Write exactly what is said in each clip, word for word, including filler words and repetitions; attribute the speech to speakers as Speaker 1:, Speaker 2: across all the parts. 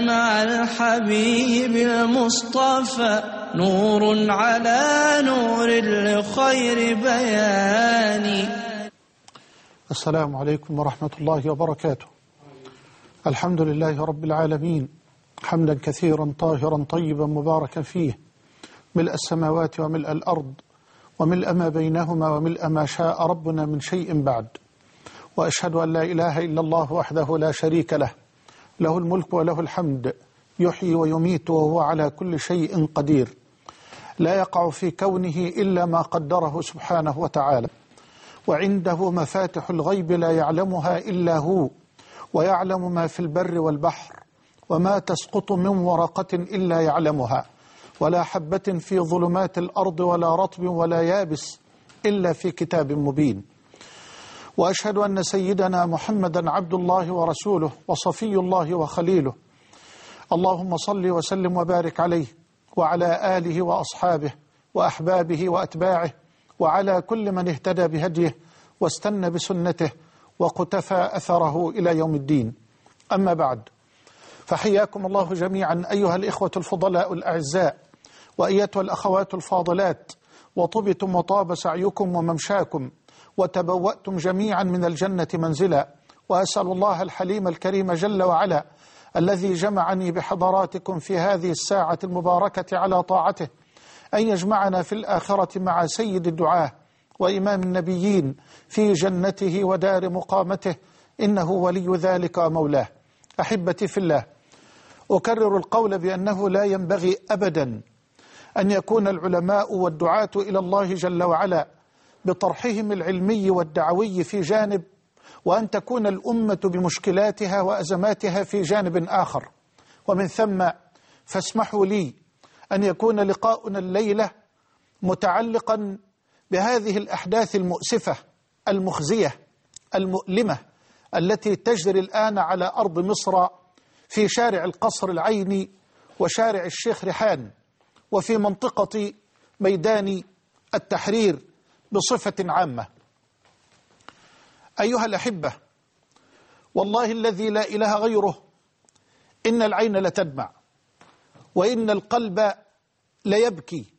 Speaker 1: مع الحبيب المصطفى نور على نور لخير بيان.
Speaker 2: السلام عليكم ورحمة الله وبركاته. الحمد لله رب العالمين، حمدا كثيرا طاهرا طيبا مباركا فيه، ملء السماوات وملء الأرض وملء ما بينهما وملء ما شاء ربنا من شيء بعد. وأشهد أن لا إله إلا الله وحده لا شريك له، له الملك وله الحمد، يحيي ويميت وهو على كل شيء قدير، لا يقع في كونه إلا ما قدره سبحانه وتعالى، وعنده مفاتح الغيب لا يعلمها إلا هو، ويعلم ما في البر والبحر، وما تسقط من ورقة إلا يعلمها، ولا حبة في ظلمات الأرض ولا رطب ولا يابس إلا في كتاب مبين. وأشهد أن سيدنا محمدا عبد الله ورسوله وصفي الله وخليله، اللهم صل وسلم وبارك عليه وعلى آله وأصحابه وأحبابه وأتباعه وعلى كل من اهتدى بهديه واستنى بسنته وقتفى أثره إلى يوم الدين. أما بعد، فحياكم الله جميعا أيها الإخوة الفضلاء الأعزاء، وأيتها الأخوات الفاضلات، وطبتم وطاب سعيكم وممشاكم، وتبوأتم جميعا من الجنة منزلا. وأسأل الله الحليم الكريم جل وعلا الذي جمعني بحضراتكم في هذه الساعة المباركة على طاعته أن يجمعنا في الآخرة مع سيد الدعاة وإمام النبيين في جنته ودار مقامته، إنه ولي ذلك ومولاه. أحبتي في الله، أكرر القول بأنه لا ينبغي أبدا أن يكون العلماء والدعاة إلى الله جل وعلا بطرحهم العلمي والدعوي في جانب، وأن تكون الأمة بمشكلاتها وأزماتها في جانب آخر. ومن ثم فاسمحوا لي أن يكون لقاؤنا الليلة متعلقا بهذه الأحداث المؤسفة المخزية المؤلمة التي تجري الآن على أرض مصر في شارع القصر العيني وشارع الشيخ ريحان وفي منطقة ميدان التحرير بصفة عامة. أيها الأحبة، والله الذي لا إله غيره إن العين لتدمع، وإن القلب ليبكي،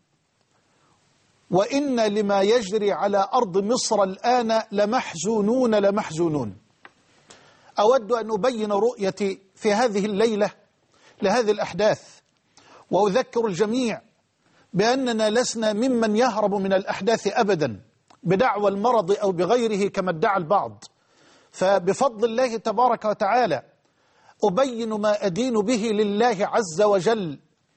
Speaker 2: وإن لما يجري على أرض مصر الآن لمحزونون لمحزونون. أود أن أبين رؤيتي في هذه الليلة لهذه الأحداث، وأذكر الجميع بأننا لسنا ممن يهرب من الأحداث أبدا بدعوى المرض أو بغيره كما ادعى البعض. فبفضل الله تبارك وتعالى أبين ما أدين به لله عز وجل.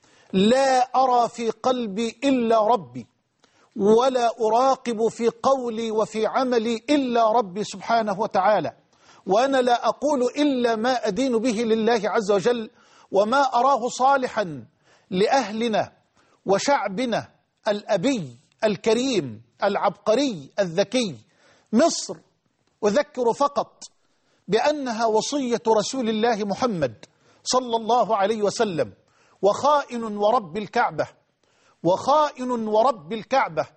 Speaker 2: لا أرى في قلبي إلا ربي، ولا أراقب في قولي وفي عملي إلا ربي سبحانه وتعالى، وأنا لا أقول إلا ما أدين به لله عز وجل وما أراه صالحا لأهلنا وشعبنا الأبي الكريم العبقري الذكي. مصر أذكر فقط بأنها وصية رسول الله محمد صلى الله عليه وسلم، وخائن ورب الكعبة، وخائن ورب الكعبة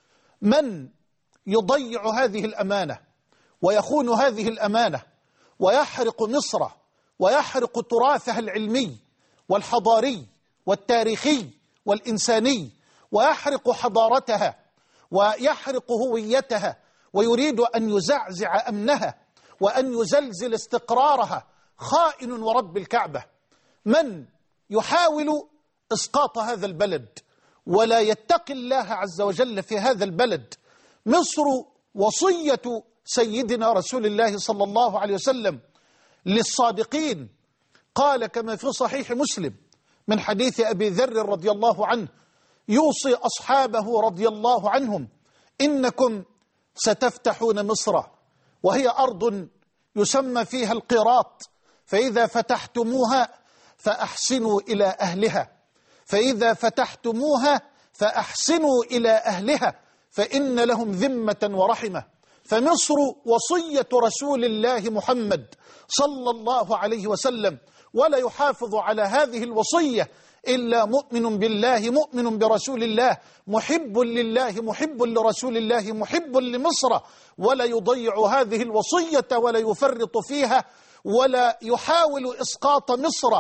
Speaker 2: من يضيع هذه الأمانة ويخون هذه الأمانة ويحرق مصر ويحرق تراثها العلمي والحضاري والتاريخي والإنساني، ويحرق حضارتها ويحرق هويتها، ويريد أن يزعزع أمنها وأن يزلزل استقرارها. خائن ورب الكعبة من يحاول إسقاط هذا البلد ولا يتقي الله عز وجل في هذا البلد. مصر وصية سيدنا رسول الله صلى الله عليه وسلم للصادقين، قال كما في صحيح مسلم من حديث أبي ذر رضي الله عنه، يوصي أصحابه رضي الله عنهم: إنكم ستفتحون مصر وهي أرض يسمى فيها القيراط، فإذا فتحتموها فأحسنوا إلى أهلها، فإذا فتحتموها فأحسنوا إلى أهلها فإن لهم ذمة ورحمة. فمصر وصية رسول الله محمد صلى الله عليه وسلم، ولا يحافظ على هذه الوصية إلا مؤمن بالله مؤمن برسول الله محب لله محب لرسول الله محب لمصر، ولا يضيع هذه الوصية ولا يفرط فيها ولا يحاول إسقاط مصر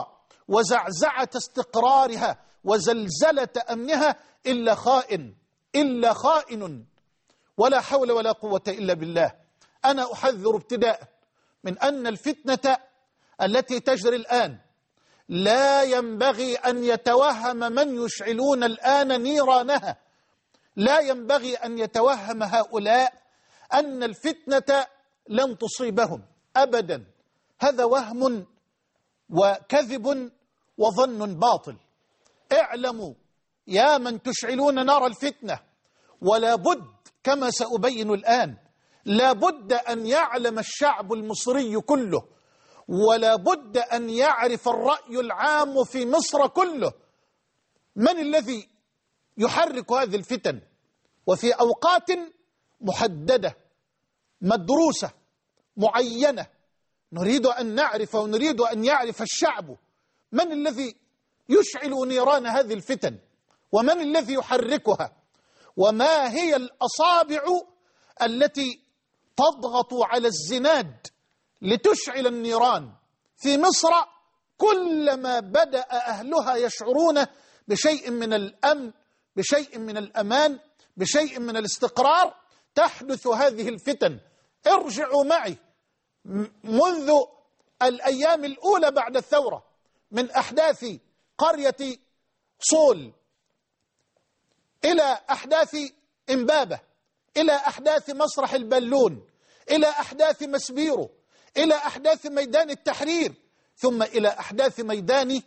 Speaker 2: وزعزعة استقرارها وزلزلة أمنها إلا خائن إلا خائن. ولا حول ولا قوة إلا بالله. أنا أحذر ابتداء من أن الفتنة التي تجري الآن لا ينبغي أن يتوهم من يشعلون الآن نيرانها، لا ينبغي أن يتوهم هؤلاء أن الفتنة لن تصيبهم أبدا. هذا وهم وكذب وظن باطل. اعلموا يا من تشعلون نار الفتنة، ولا بد كما سأبين الآن، لا بد أن يعلم الشعب المصري كله، ولا بد أن يعرف الرأي العام في مصر كله من الذي يحرك هذه الفتن، وفي أوقات محددة مدروسة معينة. نريد أن نعرف ونريد أن يعرف الشعب من الذي يشعل نيران هذه الفتن، ومن الذي يحركها، وما هي الأصابع التي تضغط على الزناد لتشعل النيران. في مصر كلما بدأ أهلها يشعرون بشيء من الأمن، بشيء من الأمان، بشيء من الاستقرار، تحدث هذه الفتن. ارجعوا معي منذ الأيام الأولى بعد الثورة، من أحداث قرية صول إلى أحداث إمبابة، إلى أحداث مسرح البلون، إلى أحداث مسبيرو، إلى أحداث ميدان التحرير، ثم إلى أحداث ميدان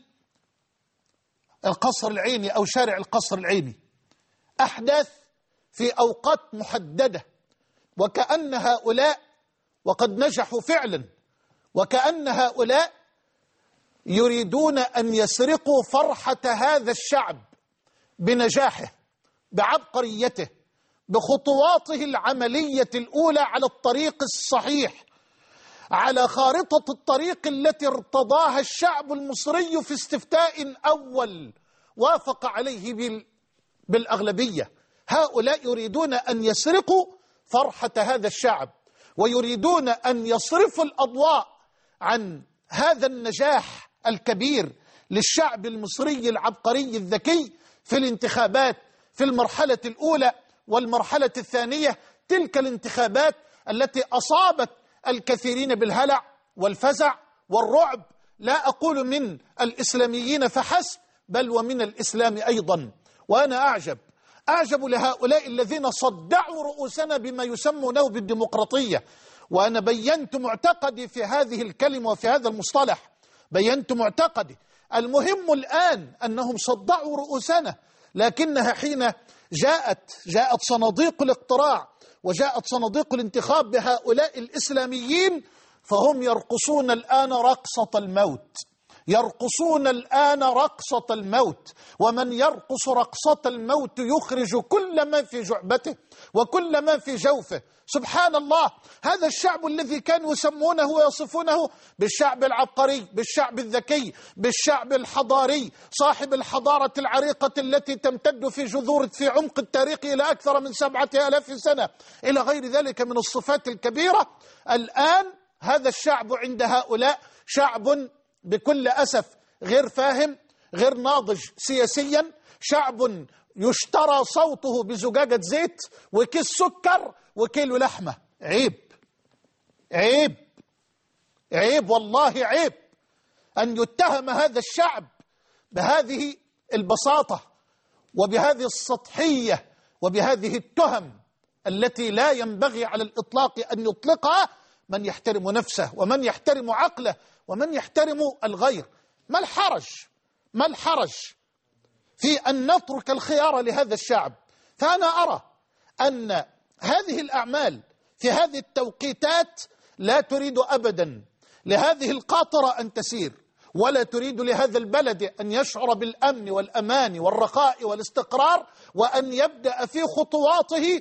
Speaker 2: القصر العيني أو شارع القصر العيني. أحداث في أوقات محددة، وكأن هؤلاء وقد نجحوا فعلا، وكأن هؤلاء يريدون أن يسرقوا فرحة هذا الشعب بنجاحه، بعبقريته، بخطواته العملية الأولى على الطريق الصحيح، على خارطة الطريق التي ارتضاها الشعب المصري في استفتاء أول وافق عليه بالأغلبية. هؤلاء يريدون أن يسرقوا فرحة هذا الشعب، ويريدون أن يصرفوا الأضواء عن هذا النجاح الكبير للشعب المصري العبقري الذكي في الانتخابات في المرحلة الأولى والمرحلة الثانية، تلك الانتخابات التي أصابت الكثيرين بالهلع والفزع والرعب، لا أقول من الإسلاميين فحسب بل ومن الإسلام أيضا. وأنا أعجب أعجب لهؤلاء الذين صدعوا رؤوسنا بما يسمونه بالديمقراطية. وأنا بينت معتقدي في هذه الكلمة وفي هذا المصطلح، بينت معتقدي. المهم الآن أنهم صدعوا رؤوسنا، لكنها حين جاءت جاءت صناديق الاقتراع وجاءت صناديق الانتخاب بهؤلاء الإسلاميين، فهم يرقصون الآن رقصة الموت، يرقصون الآن رقصة الموت. ومن يرقص رقصة الموت يخرج كل ما في جعبته وكل ما في جوفه. سبحان الله، هذا الشعب الذي كانوا يسمونه ويصفونه بالشعب العبقري، بالشعب الذكي، بالشعب الحضاري، صاحب الحضارة العريقة التي تمتد في جذور في عمق التاريخ إلى أكثر من سبعة آلاف سنة، إلى غير ذلك من الصفات الكبيرة. الآن هذا الشعب عند هؤلاء شعب بكل أسف غير فاهم، غير ناضج سياسيا، شعب يشترى صوته بزجاجة زيت وكيس سكر وكيلو لحمة. عيب عيب عيب والله عيب أن يتهم هذا الشعب بهذه البساطة وبهذه السطحية وبهذه التهم التي لا ينبغي على الإطلاق أن يطلقها من يحترم نفسه ومن يحترم عقله ومن يحترم الغير. ما الحرج ما الحرج في أن نترك الخيار لهذا الشعب؟ فأنا أرى أن هذه الأعمال في هذه التوقيتات لا تريد أبدا لهذه القاطرة أن تسير، ولا تريد لهذا البلد أن يشعر بالأمن والأمان والرخاء والاستقرار، وأن يبدأ في خطواته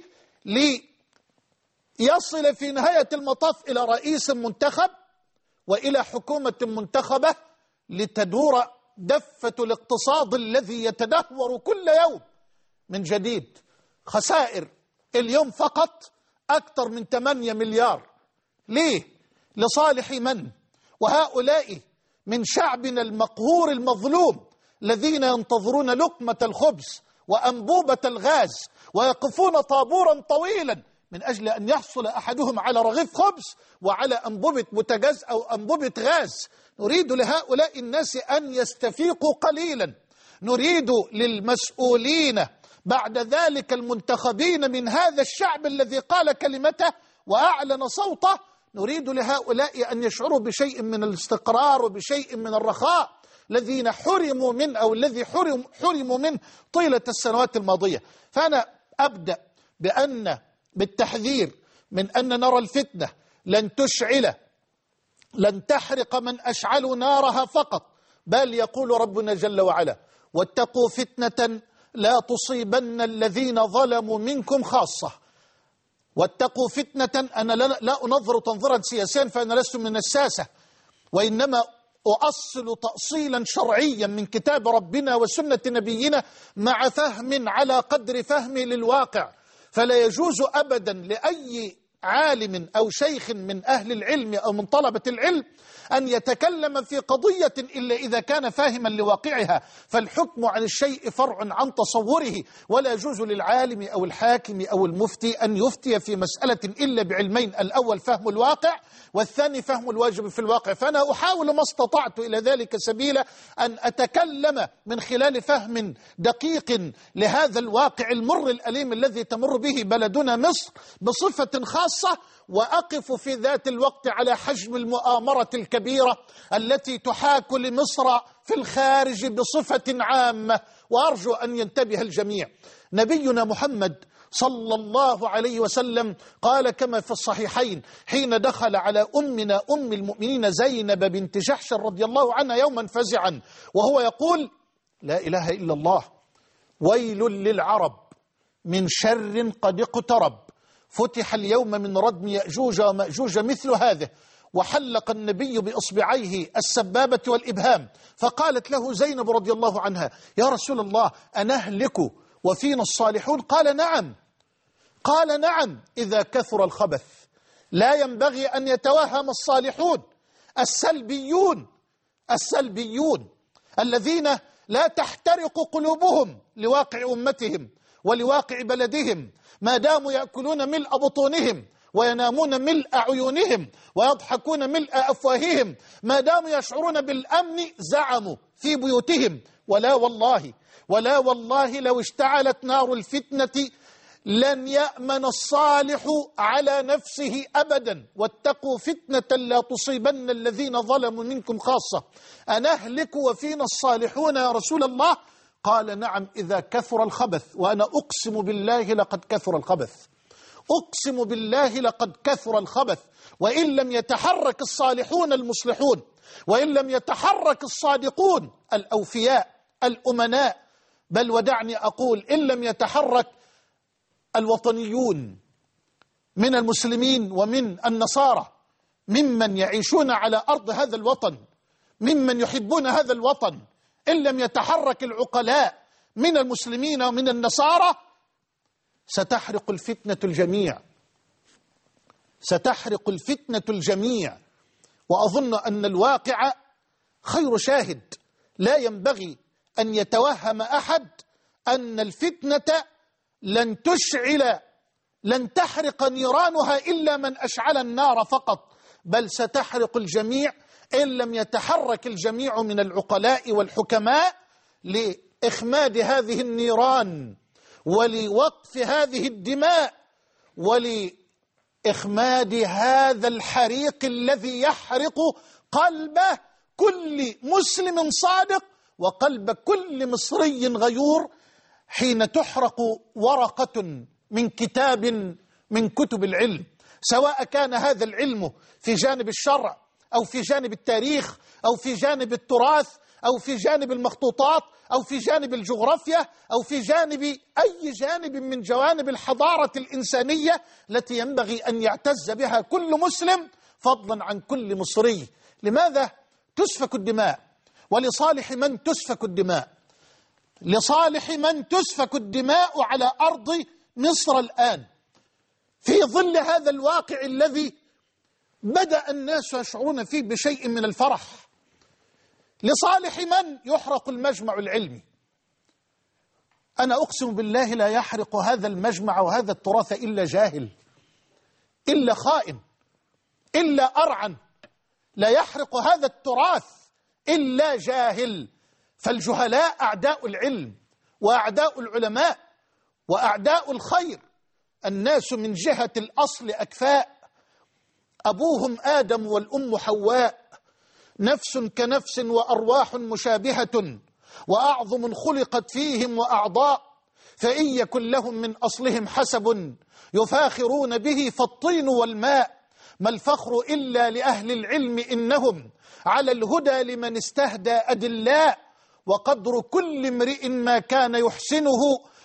Speaker 2: ليصل في نهاية المطاف إلى رئيس منتخب وإلى حكومة منتخبة لتدور دفة الاقتصاد الذي يتدهور كل يوم من جديد. خسائر اليوم فقط أكثر من ثمانية مليار. ليه؟ لصالح من؟ وهؤلاء من شعبنا المقهور المظلوم الذين ينتظرون لقمة الخبز وأنبوبة الغاز ويقفون طابورا طويلا من أجل أن يحصل أحدهم على رغيف خبز وعلى أنبوبة بوتاجاز أو أنبوبة غاز. نريد لهؤلاء الناس أن يستفيقوا قليلا، نريد للمسؤولين بعد ذلك المنتخبين من هذا الشعب الذي قال كلمته وأعلن صوته، نريد لهؤلاء أن يشعروا بشيء من الاستقرار وبشيء من الرخاء الذين حرموا من أو الذي حرم حرموا منه طيلة السنوات الماضية. فأنا أبدأ بأن بالتحذير من أن نرى الفتنة لن تشعل لن تحرق من أشعلوا نارها فقط، بل يقول ربنا جل وعلا: واتقوا فتنة لا تصيبن الذين ظلموا منكم خاصة. واتقوا فتنة، أنا لا أنظر تنظيرا سياسيا فأنا لست من الساسة، وإنما أؤصل تأصيلا شرعيا من كتاب ربنا وسنة نبينا مع فهم على قدر فهمي للواقع. فلا يجوز أبدا لأي عالم أو شيخ من أهل العلم أو من طلبة العلم أن يتكلم في قضية إلا إذا كان فاهما لواقعها، فالحكم عن الشيء فرع عن تصوره، ولا يجوز للعالم أو الحاكم أو المفتي أن يفتي في مسألة إلا بعلمين: الأول فهم الواقع، والثاني فهم الواجب في الواقع. فأنا أحاول ما استطعت إلى ذلك سبيلا أن أتكلم من خلال فهم دقيق لهذا الواقع المر الأليم الذي تمر به بلدنا مصر بصفة خاصة، وأقف في ذات الوقت على حجم المؤامرة الكبيرة التي تحاك لمصر في الخارج بصفة عامة، وأرجو أن ينتبه الجميع. نبينا محمد صلى الله عليه وسلم قال كما في الصحيحين حين دخل على أمنا أم المؤمنين زينب بنت جحش رضي الله عنها يوما فزعا وهو يقول: لا إله إلا الله، ويل للعرب من شر قد اقترب، فتح اليوم من ردم يأجوج ومأجوج مثل هذه. وحلق النبي بإصبعيه السبابة والإبهام، فقالت له زينب رضي الله عنها: يا رسول الله، أنهلك وفينا الصالحون؟ قال نعم. قال نعم إذا كثر الخبث. لا ينبغي أن يتوهم الصالحون السلبيون السلبيون الذين لا تحترق قلوبهم لواقع أمتهم ولواقع بلدهم، ما داموا يأكلون ملء بطونهم وينامون ملء عيونهم ويضحكون ملء أفواههم، ما داموا يشعرون بالأمن زعموا في بيوتهم. ولا والله ولا والله لو اشتعلت نار الفتنة لن يأمن الصالح على نفسه أبدا. واتقوا فتنة لا تصيبن الذين ظلموا منكم خاصة. أنهلك وفينا الصالحون يا رسول الله؟ قال نعم إذا كثر الخبث. وأنا أقسم بالله لقد كثر الخبث، أقسم بالله لقد كثر الخبث. وإن لم يتحرك الصالحون المصلحون، وإن لم يتحرك الصادقون الأوفياء الأمناء، بل ودعني أقول إن لم يتحرك الوطنيون من المسلمين ومن النصارى ممن يعيشون على أرض هذا الوطن، ممن يحبون هذا الوطن، إن لم يتحرك العقلاء من المسلمين ومن النصارى، ستحرق الفتنة الجميع، ستحرق الفتنة الجميع. وأظن أن الواقع خير شاهد. لا ينبغي أن يتوهم أحد أن الفتنة لن تشعل لن تحرق نيرانها إلا من أشعل النار فقط، بل ستحرق الجميع إن لم يتحرك الجميع من العقلاء والحكماء لإخماد هذه النيران ولوقف هذه الدماء ولإخماد هذا الحريق الذي يحرق قلب كل مسلم صادق وقلب كل مصري غيور حين تحرق ورقة من كتاب من كتب العلم، سواء كان هذا العلم في جانب الشرع أو في جانب التاريخ أو في جانب التراث أو في جانب المخطوطات أو في جانب الجغرافيا أو في جانب أي جانب من جوانب الحضارة الإنسانية التي ينبغي أن يعتز بها كل مسلم فضلا عن كل مصري. لماذا تسفك الدماء؟ ولصالح من تسفك الدماء؟ لصالح من تسفك الدماء على أرض مصر الآن في ظل هذا الواقع الذي بدأ الناس يشعرون فيه بشيء من الفرح، لصالح من يحرق المجمع العلمي؟ أنا أقسم بالله لا يحرق هذا المجمع وهذا التراث إلا جاهل، إلا خائن، إلا أرعن. لا يحرق هذا التراث إلا جاهل. فالجهلاء أعداء العلم وأعداء العلماء وأعداء الخير. الناس من جهة الأصل أكفاء، أبوهم آدم والأم حواء، نفس كنفس وأرواح مشابهة، وأعظم خلقت فيهم وأعضاء، فإن يكن لهم من أصلهم حسب يفاخرون به فالطين والماء، ما الفخر إلا لأهل العلم إنهم على الهدى لمن استهدى أدلاء، وقدر كل امرئ ما كان يحسنه،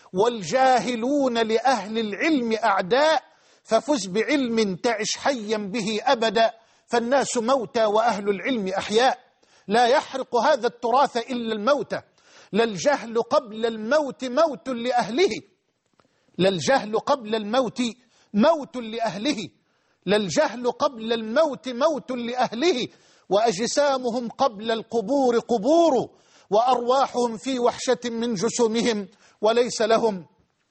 Speaker 2: والجاهلون لأهل العلم أعداء، ففز بعلم تعش حيا به أبدا، فالناس موتى وأهل العلم أحياء. لا يحرق هذا التراث إلا الموتى، لا الجهل قبل الموت موت لأهله، لا الجهل قبل الموت موت لأهله، لا الجهل قبل الموت موت لأهله، وأجسامهم قبل القبور قبور، وأرواحهم في وحشة من جسومهم، وليس لهم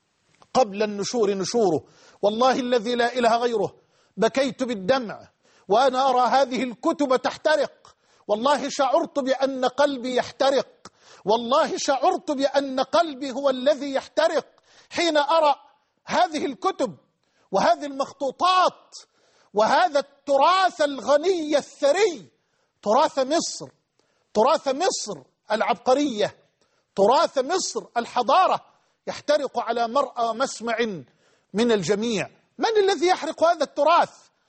Speaker 2: قبل النشور نشور. والله الذي لا إله غيره بكيت بالدمع وأنا أرى هذه الكتب تحترق، والله شعرت بأن قلبي يحترق، والله شعرت بأن قلبي هو الذي يحترق حين أرى هذه الكتب وهذه المخطوطات وهذا التراث الغني الثري، تراث مصر، تراث مصر العبقرية، تراث مصر الحضارة، يحترق على مرأى ومسمع من الجميع. من الذي يحرق هذا التراث؟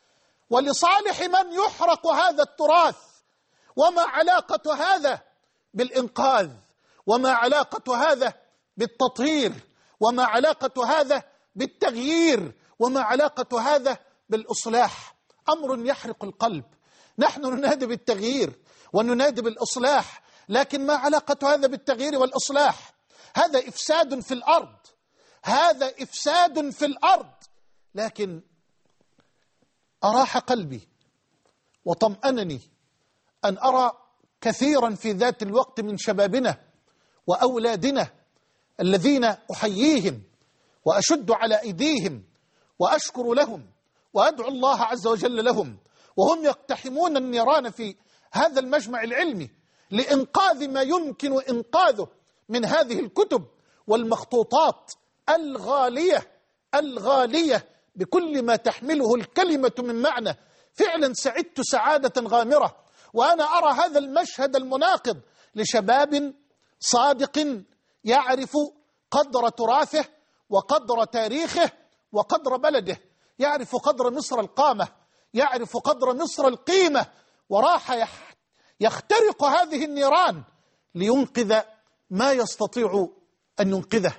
Speaker 2: ولصالح من يحرق هذا التراث؟ وما علاقة هذا بالإنقاذ؟ وما علاقة هذا بالتطهير؟ وما علاقة هذا بالتغيير؟ وما علاقة هذا بالإصلاح؟ أمر يحرق القلب. نحن ننادي بالتغيير وننادي بالإصلاح، لكن ما علاقة هذا بالتغيير والإصلاح؟ هذا إفساد في الأرض، هذا إفساد في الأرض. لكن أراح قلبي وطمأنني أن أرى كثيرا في ذات الوقت من شبابنا وأولادنا الذين أحييهم وأشد على أيديهم وأشكر لهم وأدعو الله عز وجل لهم، وهم يقتحمون النيران في هذا المجمع العلمي لإنقاذ ما يمكن إنقاذه من هذه الكتب والمخطوطات الغالية الغالية بكل ما تحمله الكلمة من معنى. فعلا سعدت سعادة غامرة وأنا أرى هذا المشهد المناقض لشباب صادق يعرف قدر تراثه وقدر تاريخه وقدر بلده، يعرف قدر مصر القامة، يعرف قدر مصر القيمة، وراح يخترق هذه النيران لينقذ ما يستطيع أن ينقذه.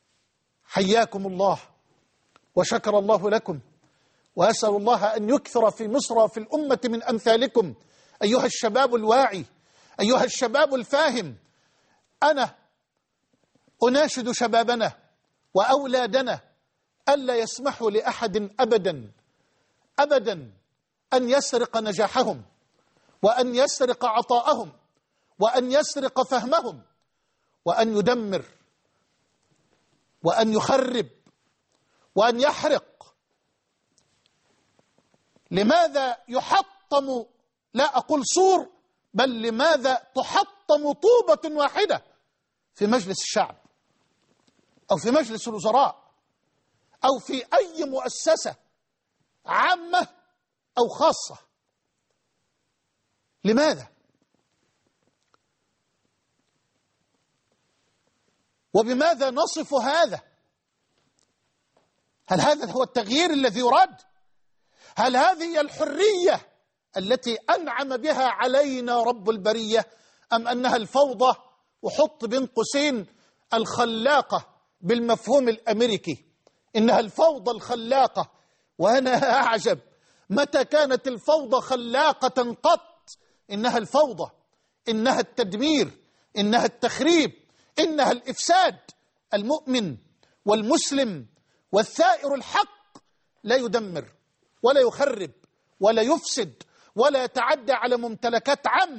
Speaker 2: حياكم الله وشكر الله لكم، وأسأل الله أن يكثر في مصر وفي الأمة من أمثالكم أيها الشباب الواعي، أيها الشباب الفاهم. أنا أناشد شبابنا وأولادنا ألا يسمحوا لأحد أبدا أبدا أن يسرق نجاحهم، وأن يسرق عطاءهم، وأن يسرق فهمهم، وأن يدمر، وأن يخرب، وأن يحرق. لماذا يحطم، لا أقول سور، بل لماذا تحطم طوبة واحدة في مجلس الشعب أو في مجلس الوزراء أو في أي مؤسسة عامة أو خاصة؟ لماذا؟ وبماذا نصف هذا؟ هل هذا هو التغيير الذي يراد؟ هل هذه هي الحرية التي أنعم بها علينا رب البرية، أم أنها الفوضى، وحط بين قوسين الخلاقة بالمفهوم الأمريكي، إنها الفوضى الخلاقة؟ وأنا أعجب متى كانت الفوضى خلاقة قط؟ إنها الفوضى، إنها التدمير، إنها التخريب، إنها الإفساد. المؤمن والمسلم والثائر الحق لا يدمر ولا يخرب ولا يفسد ولا يتعدى على ممتلكات عامة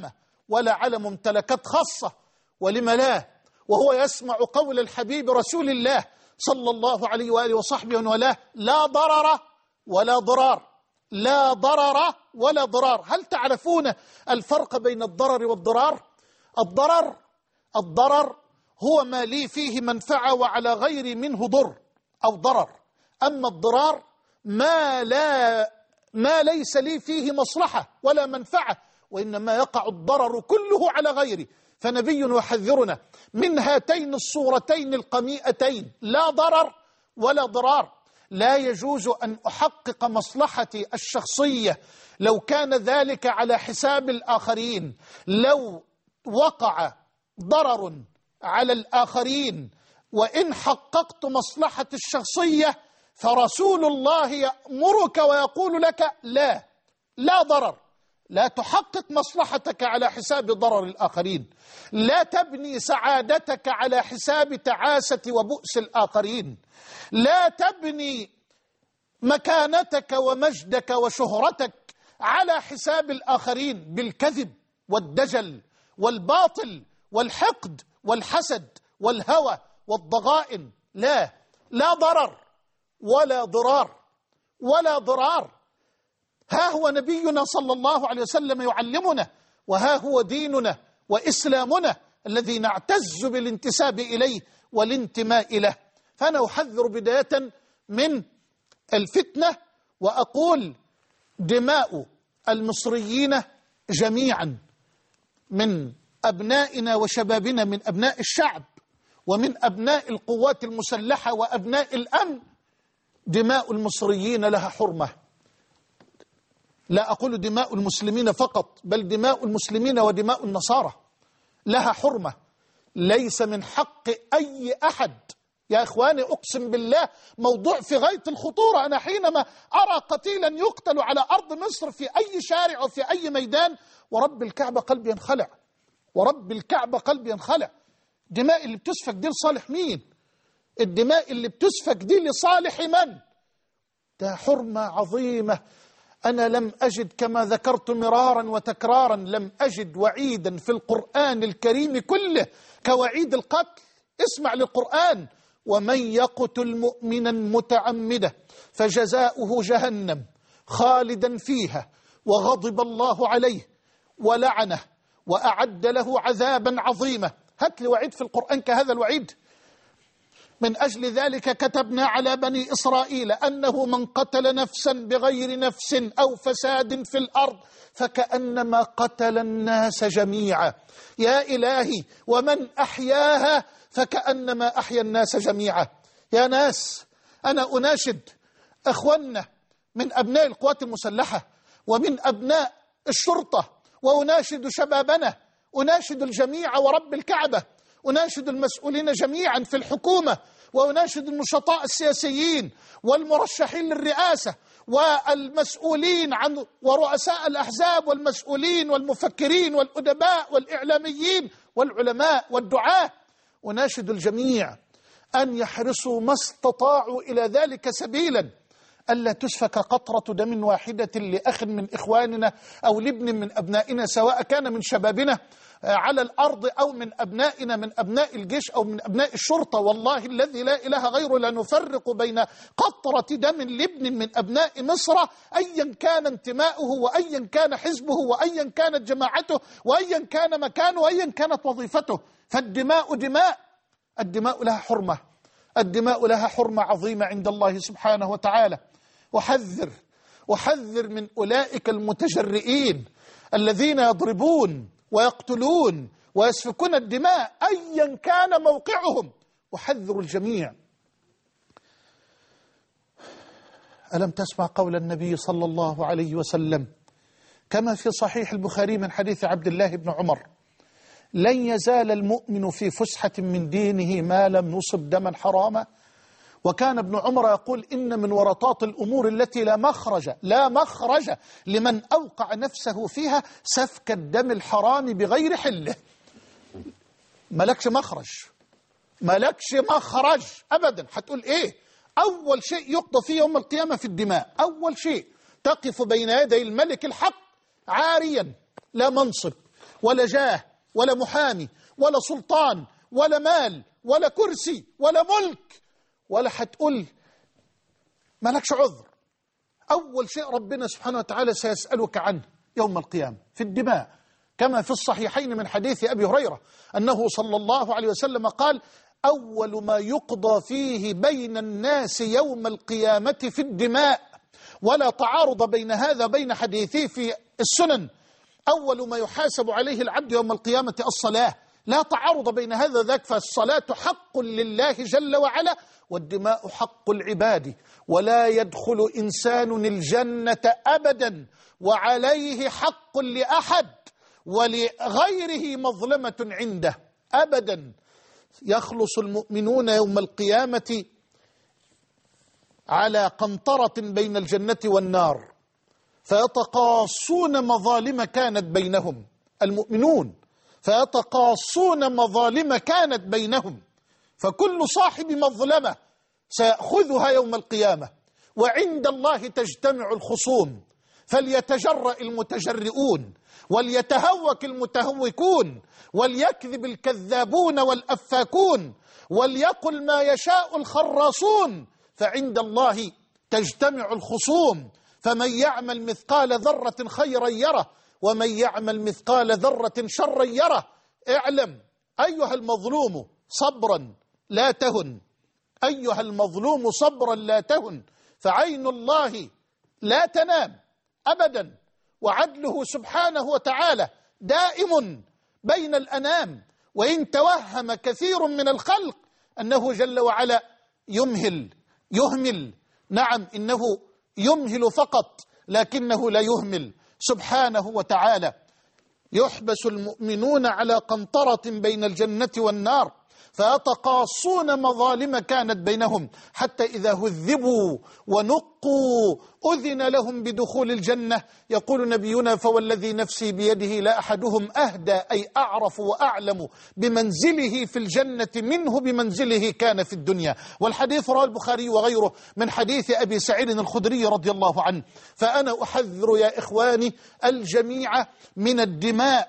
Speaker 2: ولا على ممتلكات خاصة، ولم لا، وهو يسمع قول الحبيب رسول الله صلى الله عليه وآله وصحبه وله: لا ضرر ولا ضرار، لا ضرر ولا ضرار. هل تعرفون الفرق بين الضرر والضرار؟ الضرر الضرر هو ما لي فيه منفعة وعلى غيري منه ضر أو ضرر، أما الضرار ما لا ما ليس لي فيه مصلحة ولا منفعة، وإنما يقع الضرر كله على غيري. فنبي يحذرنا من هاتين الصورتين القميئتين: لا ضرر ولا ضرار. لا يجوز أن أحقق مصلحتي الشخصية لو كان ذلك على حساب الآخرين. لو وقع ضرر على الآخرين وإن حققت مصلحتي الشخصية فرسول الله يأمرك ويقول لك: لا لا ضرر، لا تحقق مصلحتك على حساب ضرر الآخرين، لا تبني سعادتك على حساب تعاسة وبؤس الآخرين، لا تبني مكانتك ومجدك وشهرتك على حساب الآخرين بالكذب والدجل والباطل والحقد والحسد والهوى والضغائن. لا لا ضرر ولا ضرار ولا ضرار. ها هو نبينا صلى الله عليه وسلم يعلمنا، وها هو ديننا وإسلامنا الذي نعتز بالانتساب إليه والانتماء له. فأنا أحذر بداية من الفتنة وأقول: دماء المصريين جميعا من أبنائنا وشبابنا، من أبناء الشعب ومن أبناء القوات المسلحة وأبناء الأمن، دماء المصريين لها حرمة. لا أقول دماء المسلمين فقط، بل دماء المسلمين ودماء النصارى لها حرمة. ليس من حق أي أحد، يا إخواني أقسم بالله موضوع في غاية الخطورة. أنا حينما أرى قتيلا يقتل على أرض مصر في أي شارع أو في أي ميدان، ورب الكعبة قلبي ينخلع، ورب الكعبة قلبي ينخلع. دماء اللي بتسفك دي لصالح مين؟ الدماء اللي بتسفك دي لصالح من؟ ده حرمة عظيمة. أنا لم أجد، كما ذكرت مرارا وتكرارا، لم أجد وعيدا في القرآن الكريم كله كوعيد القتل. اسمع للقرآن: ومن يقتل مؤمنا متعمدا فجزاؤه جهنم خالدا فيها وغضب الله عليه ولعنه وأعد له عذابا عظيما. هات لي وعيد في القرآن كهذا الوعيد. من أجل ذلك كتبنا على بني إسرائيل أنه من قتل نفسا بغير نفس أو فساد في الأرض فكأنما قتل الناس جميعا. يا إلهي، ومن أحياها فكأنما أحيا الناس جميعا. يا ناس، أنا أناشد أخواننا من أبناء القوات المسلحة ومن أبناء الشرطة، وأناشد شبابنا، أناشد الجميع ورب الكعبة، أناشد المسؤولين جميعا في الحكومة، وأناشد النشطاء السياسيين والمرشحين للرئاسة والمسؤولين عن ورؤساء الأحزاب والمسؤولين والمفكرين والأدباء والإعلاميين والعلماء والدعاة. أناشد الجميع أن يحرصوا ما استطاعوا إلى ذلك سبيلا، ألا تسفك قطرة دم واحدة لأخ من إخواننا أو لابن من أبنائنا، سواء كان من شبابنا على الأرض أو من أبنائنا من أبناء الجيش أو من أبناء الشرطة. والله الذي لا إله غيره لا نفرق بين قطرة دم لابن من أبناء مصر، أيا كان انتماؤه وأيا كان حزبه وأيا كانت جماعته وأيا كان مكانه وأيا كانت وظيفته. فالدماء دماء، الدماء لها حرمة، الدماء لها حرمة عظيمة عند الله سبحانه وتعالى. أحذر أحذر من أولئك المتجرئين الذين يضربون ويقتلون ويسفكون الدماء أيا كان موقعهم. أحذر الجميع. ألم تسمع قول النبي صلى الله عليه وسلم كما في صحيح البخاري من حديث عبد الله بن عمر: لن يزال المؤمن في فسحة من دينه ما لم يصب دما حراما. وكان ابن عمر يقول: إن من ورطات الأمور التي لا مخرج لا مخرج لمن أوقع نفسه فيها سفك الدم الحرام بغير حله. ملكش مخرج، ملكش مخرج أبدا. هتقول إيه؟ أول شيء يقضى فيه يوم القيامة في الدماء. أول شيء تقف بين يدي الملك الحق عاريا، لا منصب ولا جاه ولا محامي ولا سلطان ولا مال ولا كرسي ولا ملك، ولا هتقول مالكش عذر. أول شيء ربنا سبحانه وتعالى سيسألك عنه يوم القيامة في الدماء، كما في الصحيحين من حديث أبي هريرة أنه صلى الله عليه وسلم قال: أول ما يقضى فيه بين الناس يوم القيامة في الدماء. ولا تعارض بين هذا بين حديثي في السنن. أول ما يحاسب عليه العبد يوم القيامة الصلاة، لا تعارض بين هذا ذاك، فالصلاة حق لله جل وعلا، والدماء حق العباد، ولا يدخل إنسان الجنة أبدا وعليه حق لأحد ولغيره مظلمة عنده أبدا. يخلص المؤمنون يوم القيامة على قنطرة بين الجنة والنار، فيتقاصون مظالم كانت بينهم، المؤمنون فيتقاصون مظالم كانت بينهم، فكل صاحب مظلمة سيأخذها يوم القيامة، وعند الله تجتمع الخصوم، فليتجرأ المتجرئون وليتهوك المتهوكون وليكذب الكذابون والأفاكون وليقل ما يشاء الخراصون، فعند الله تجتمع الخصوم، فمن يعمل مثقال ذرة خيرا يره ومن يعمل مثقال ذرة شرا يره. اعلم أيها المظلوم صبرا لا تهن، أيها المظلوم صبرا لا تهن، فعين الله لا تنام أبدا، وعدله سبحانه وتعالى دائم بين الأنام، وإن توهم كثير من الخلق أنه جل وعلا يمهل يهمل، نعم إنه يمهل فقط لكنه لا يهمل سبحانه وتعالى. يحبس المؤمنون على قنطرة بين الجنة والنار، فيتقاصون مظالم كانت بينهم، حتى إذا هذبوا ونقوا أذن لهم بدخول الجنة. يقول نبينا: فوالذي نفسي بيده لا أحدهم أهدى، أي أعرف وأعلم بمنزله في الجنة منه بمنزله كان في الدنيا. والحديث رواه البخاري وغيره من حديث أبي سعيد الخدري رضي الله عنه. فأنا أحذر يا إخواني الجميع من الدماء،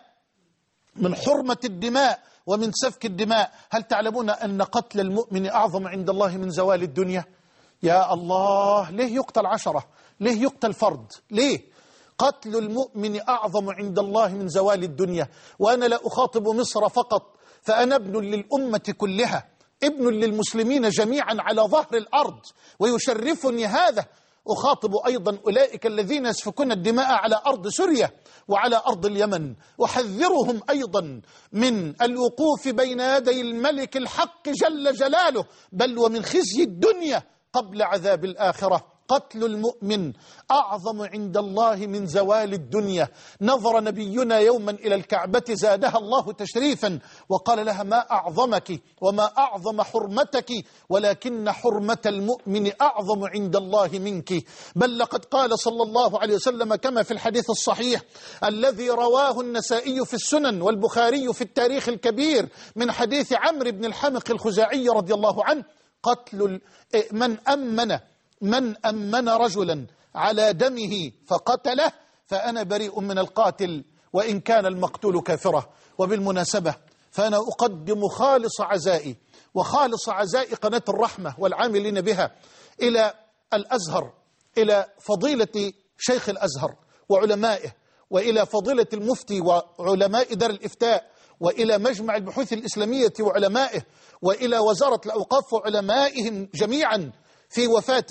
Speaker 2: من حرمة الدماء ومن سفك الدماء. هل تعلمون أن قتل المؤمن أعظم عند الله من زوال الدنيا؟ يا الله، ليه يقتل عشرة؟ ليه يقتل فرد؟ ليه؟ قتل المؤمن أعظم عند الله من زوال الدنيا. وأنا لا أخاطب مصر فقط، فأنا ابن للأمة كلها، ابن للمسلمين جميعا على ظهر الأرض، ويشرفني هذا. أخاطب أيضا أولئك الذين يسفكون الدماء على أرض سوريا وعلى أرض اليمن، أحذرهم أيضا من الوقوف بين يدي الملك الحق جل جلاله، بل ومن خزي الدنيا قبل عذاب الآخرة. قتل المؤمن أعظم عند الله من زوال الدنيا. نظر نبينا يوما إلى الكعبة زادها الله تشريفا وقال لها: ما أعظمك وما أعظم حرمتك، ولكن حرمة المؤمن أعظم عند الله منك. بل لقد قال صلى الله عليه وسلم كما في الحديث الصحيح الذي رواه النسائي في السنن والبخاري في التاريخ الكبير من حديث عمرو بن الحمق الخزاعي رضي الله عنه: قتل من أمن من أمن رجلا على دمه فقتله فأنا بريء من القاتل وإن كان المقتول كافرة. وبالمناسبة فأنا أقدم خالص عزائي وخالص عزاء قناة الرحمة والعاملين بها إلى الأزهر، إلى فضيلة شيخ الأزهر وعلمائه، وإلى فضيلة المفتي وعلماء دار الإفتاء، وإلى مجمع البحوث الإسلامية وعلمائه، وإلى وزارة الأوقاف وعلمائهم جميعا في وفاة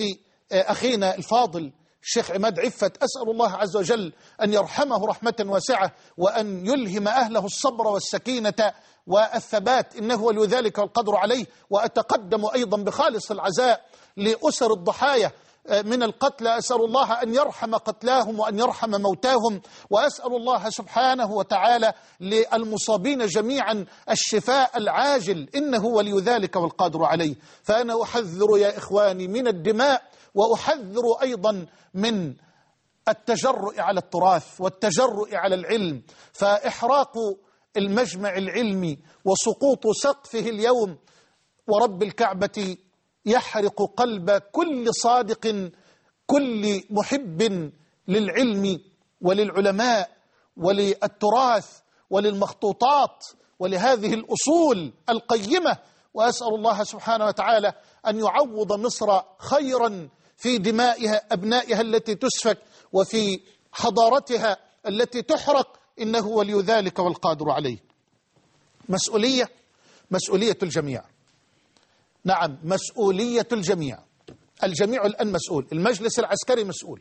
Speaker 2: أخينا الفاضل الشيخ عماد عفت. أسأل الله عز وجل أن يرحمه رحمة واسعة وأن يلهم أهله الصبر والسكينة والثبات، إنه ولي ذلك والقدر عليه. وأتقدم أيضا بخالص العزاء لأسر الضحايا من القتلى، أسأل الله أن يرحم قتلاهم وأن يرحم موتاهم، وأسأل الله سبحانه وتعالى للمصابين جميعا الشفاء العاجل، إنه ولي ذلك والقادر عليه. فأنا أحذر يا إخواني من الدماء، وأحذر أيضا من التجرؤ على التراث والتجرؤ على العلم. فإحراق المجمع العلمي وسقوط سقفه اليوم ورب الكعبة يحرق قلب كل صادق، كل محب للعلم وللعلماء وللتراث وللمخطوطات ولهذه الأصول القيمة. وأسأل الله سبحانه وتعالى أن يعوض مصر خيرا في دمائها أبنائها التي تسفك وفي حضارتها التي تحرق، إنه ولي ذلك والقادر عليه. مسؤولية مسؤولية الجميع، نعم مسؤولية الجميع. الجميع الآن مسؤول، المجلس العسكري مسؤول،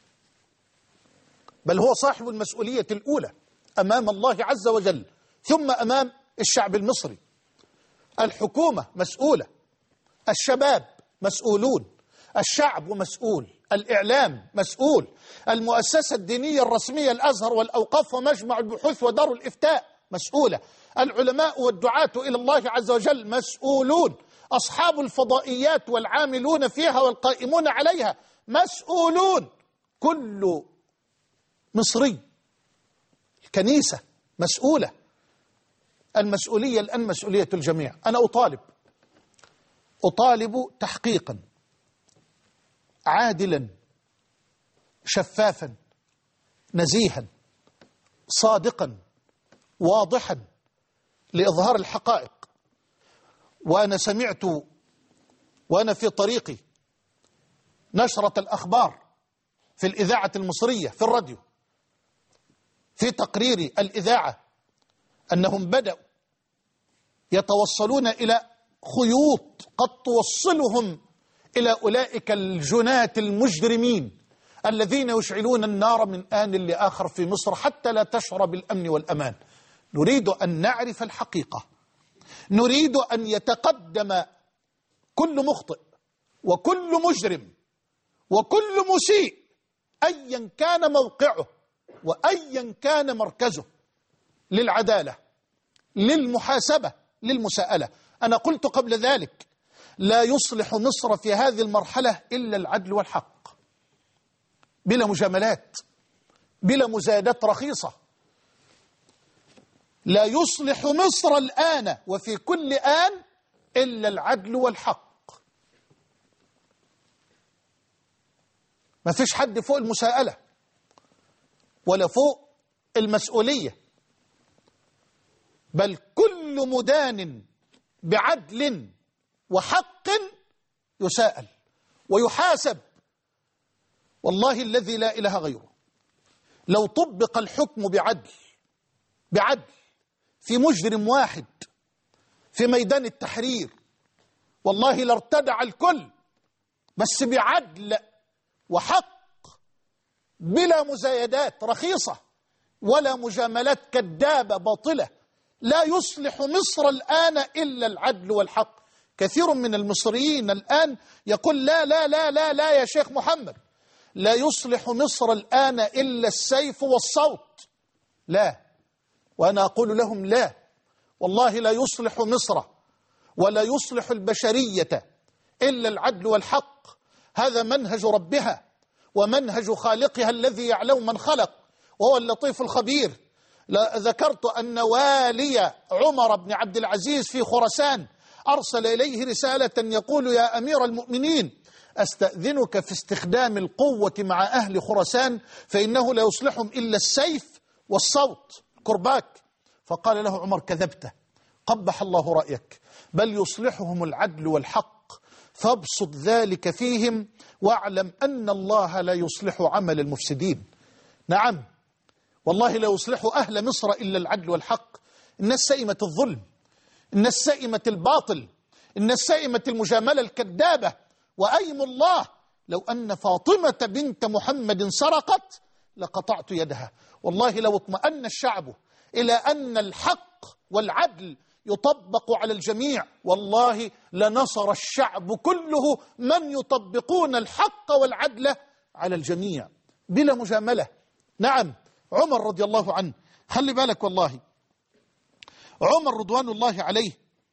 Speaker 2: بل هو صاحب المسؤولية الأولى أمام الله عز وجل ثم أمام الشعب المصري. الحكومة مسؤولة، الشباب مسؤولون، الشعب مسؤول، الإعلام مسؤول، المؤسسة الدينية الرسمية الأزهر والأوقاف ومجمع البحوث ودار الإفتاء مسؤولة، العلماء والدعاة إلى الله عز وجل مسؤولون، أصحاب الفضائيات والعاملون فيها والقائمون عليها مسؤولون، كل مصري. الكنيسة مسؤولة. المسؤولية الآن مسؤولية الجميع. أنا أطالب أطالب تحقيقا عادلا شفافا نزيها صادقا واضحا لإظهار الحقائق. وأنا سمعت وأنا في طريقي نشرة الأخبار في الإذاعة المصرية في الراديو في تقرير الإذاعة أنهم بدأوا يتوصلون إلى خيوط قد توصلهم إلى أولئك الجناة المجرمين الذين يشعلون النار من آن لآخر في مصر حتى لا تشعر بالأمن والأمان. نريد أن نعرف الحقيقة، نريد أن يتقدم كل مخطئ وكل مجرم وكل مسيء أيا كان موقعه وأيا كان مركزه للعدالة، للمحاسبة، للمساءلة. أنا قلت قبل ذلك لا يصلح مصر في هذه المرحلة إلا العدل والحق، بلا مجاملات، بلا مزايدات رخيصة. لا يصلح مصر الآن وفي كل آن إلا العدل والحق. ما فيش حد فوق المساءلة ولا فوق المسؤولية، بل كل مدان بعدل وحق يساءل ويحاسب. والله الذي لا إله غيره لو طبق الحكم بعدل بعدل في مجرم واحد في ميدان التحرير، والله لارتدع الكل، بس بعدل وحق بلا مزايدات رخيصة ولا مجاملات كذابة باطلة. لا يصلح مصر الآن إلا العدل والحق. كثير من المصريين الآن يقول لا لا لا لا لا يا شيخ محمد، لا يصلح مصر الآن إلا السيف والصوت. لا، وأنا أقول لهم لا، والله لا يصلح مصر ولا يصلح البشرية إلا العدل والحق. هذا منهج ربها ومنهج خالقها الذي يعلم من خلق وهو اللطيف الخبير. ذكرت أن والي عمر بن عبد العزيز في خراسان أرسل إليه رسالة يقول يا أمير المؤمنين أستأذنك في استخدام القوة مع أهل خراسان فإنه لا يصلحهم إلا السيف والصوت كرباك. فقال له عمر كذبت، قبح الله رأيك، بل يصلحهم العدل والحق، فابسط ذلك فيهم واعلم أن الله لا يصلح عمل المفسدين. نعم والله لا يصلح أهل مصر إلا العدل والحق. الناس سئمت الظلم، الناس سئمت الباطل، الناس سئمت المجاملة الكذابة. وأيم الله لو أن فاطمة بنت محمد سرقت لقطعت يدها. والله لو اطمأن الشعب إلى أن الحق والعدل يطبق على الجميع والله لنصر الشعب كله من يطبقون الحق والعدل على الجميع بلا مجاملة. نعم عمر رضي الله عنه، خلي بالك والله عمر رضوان الله عليه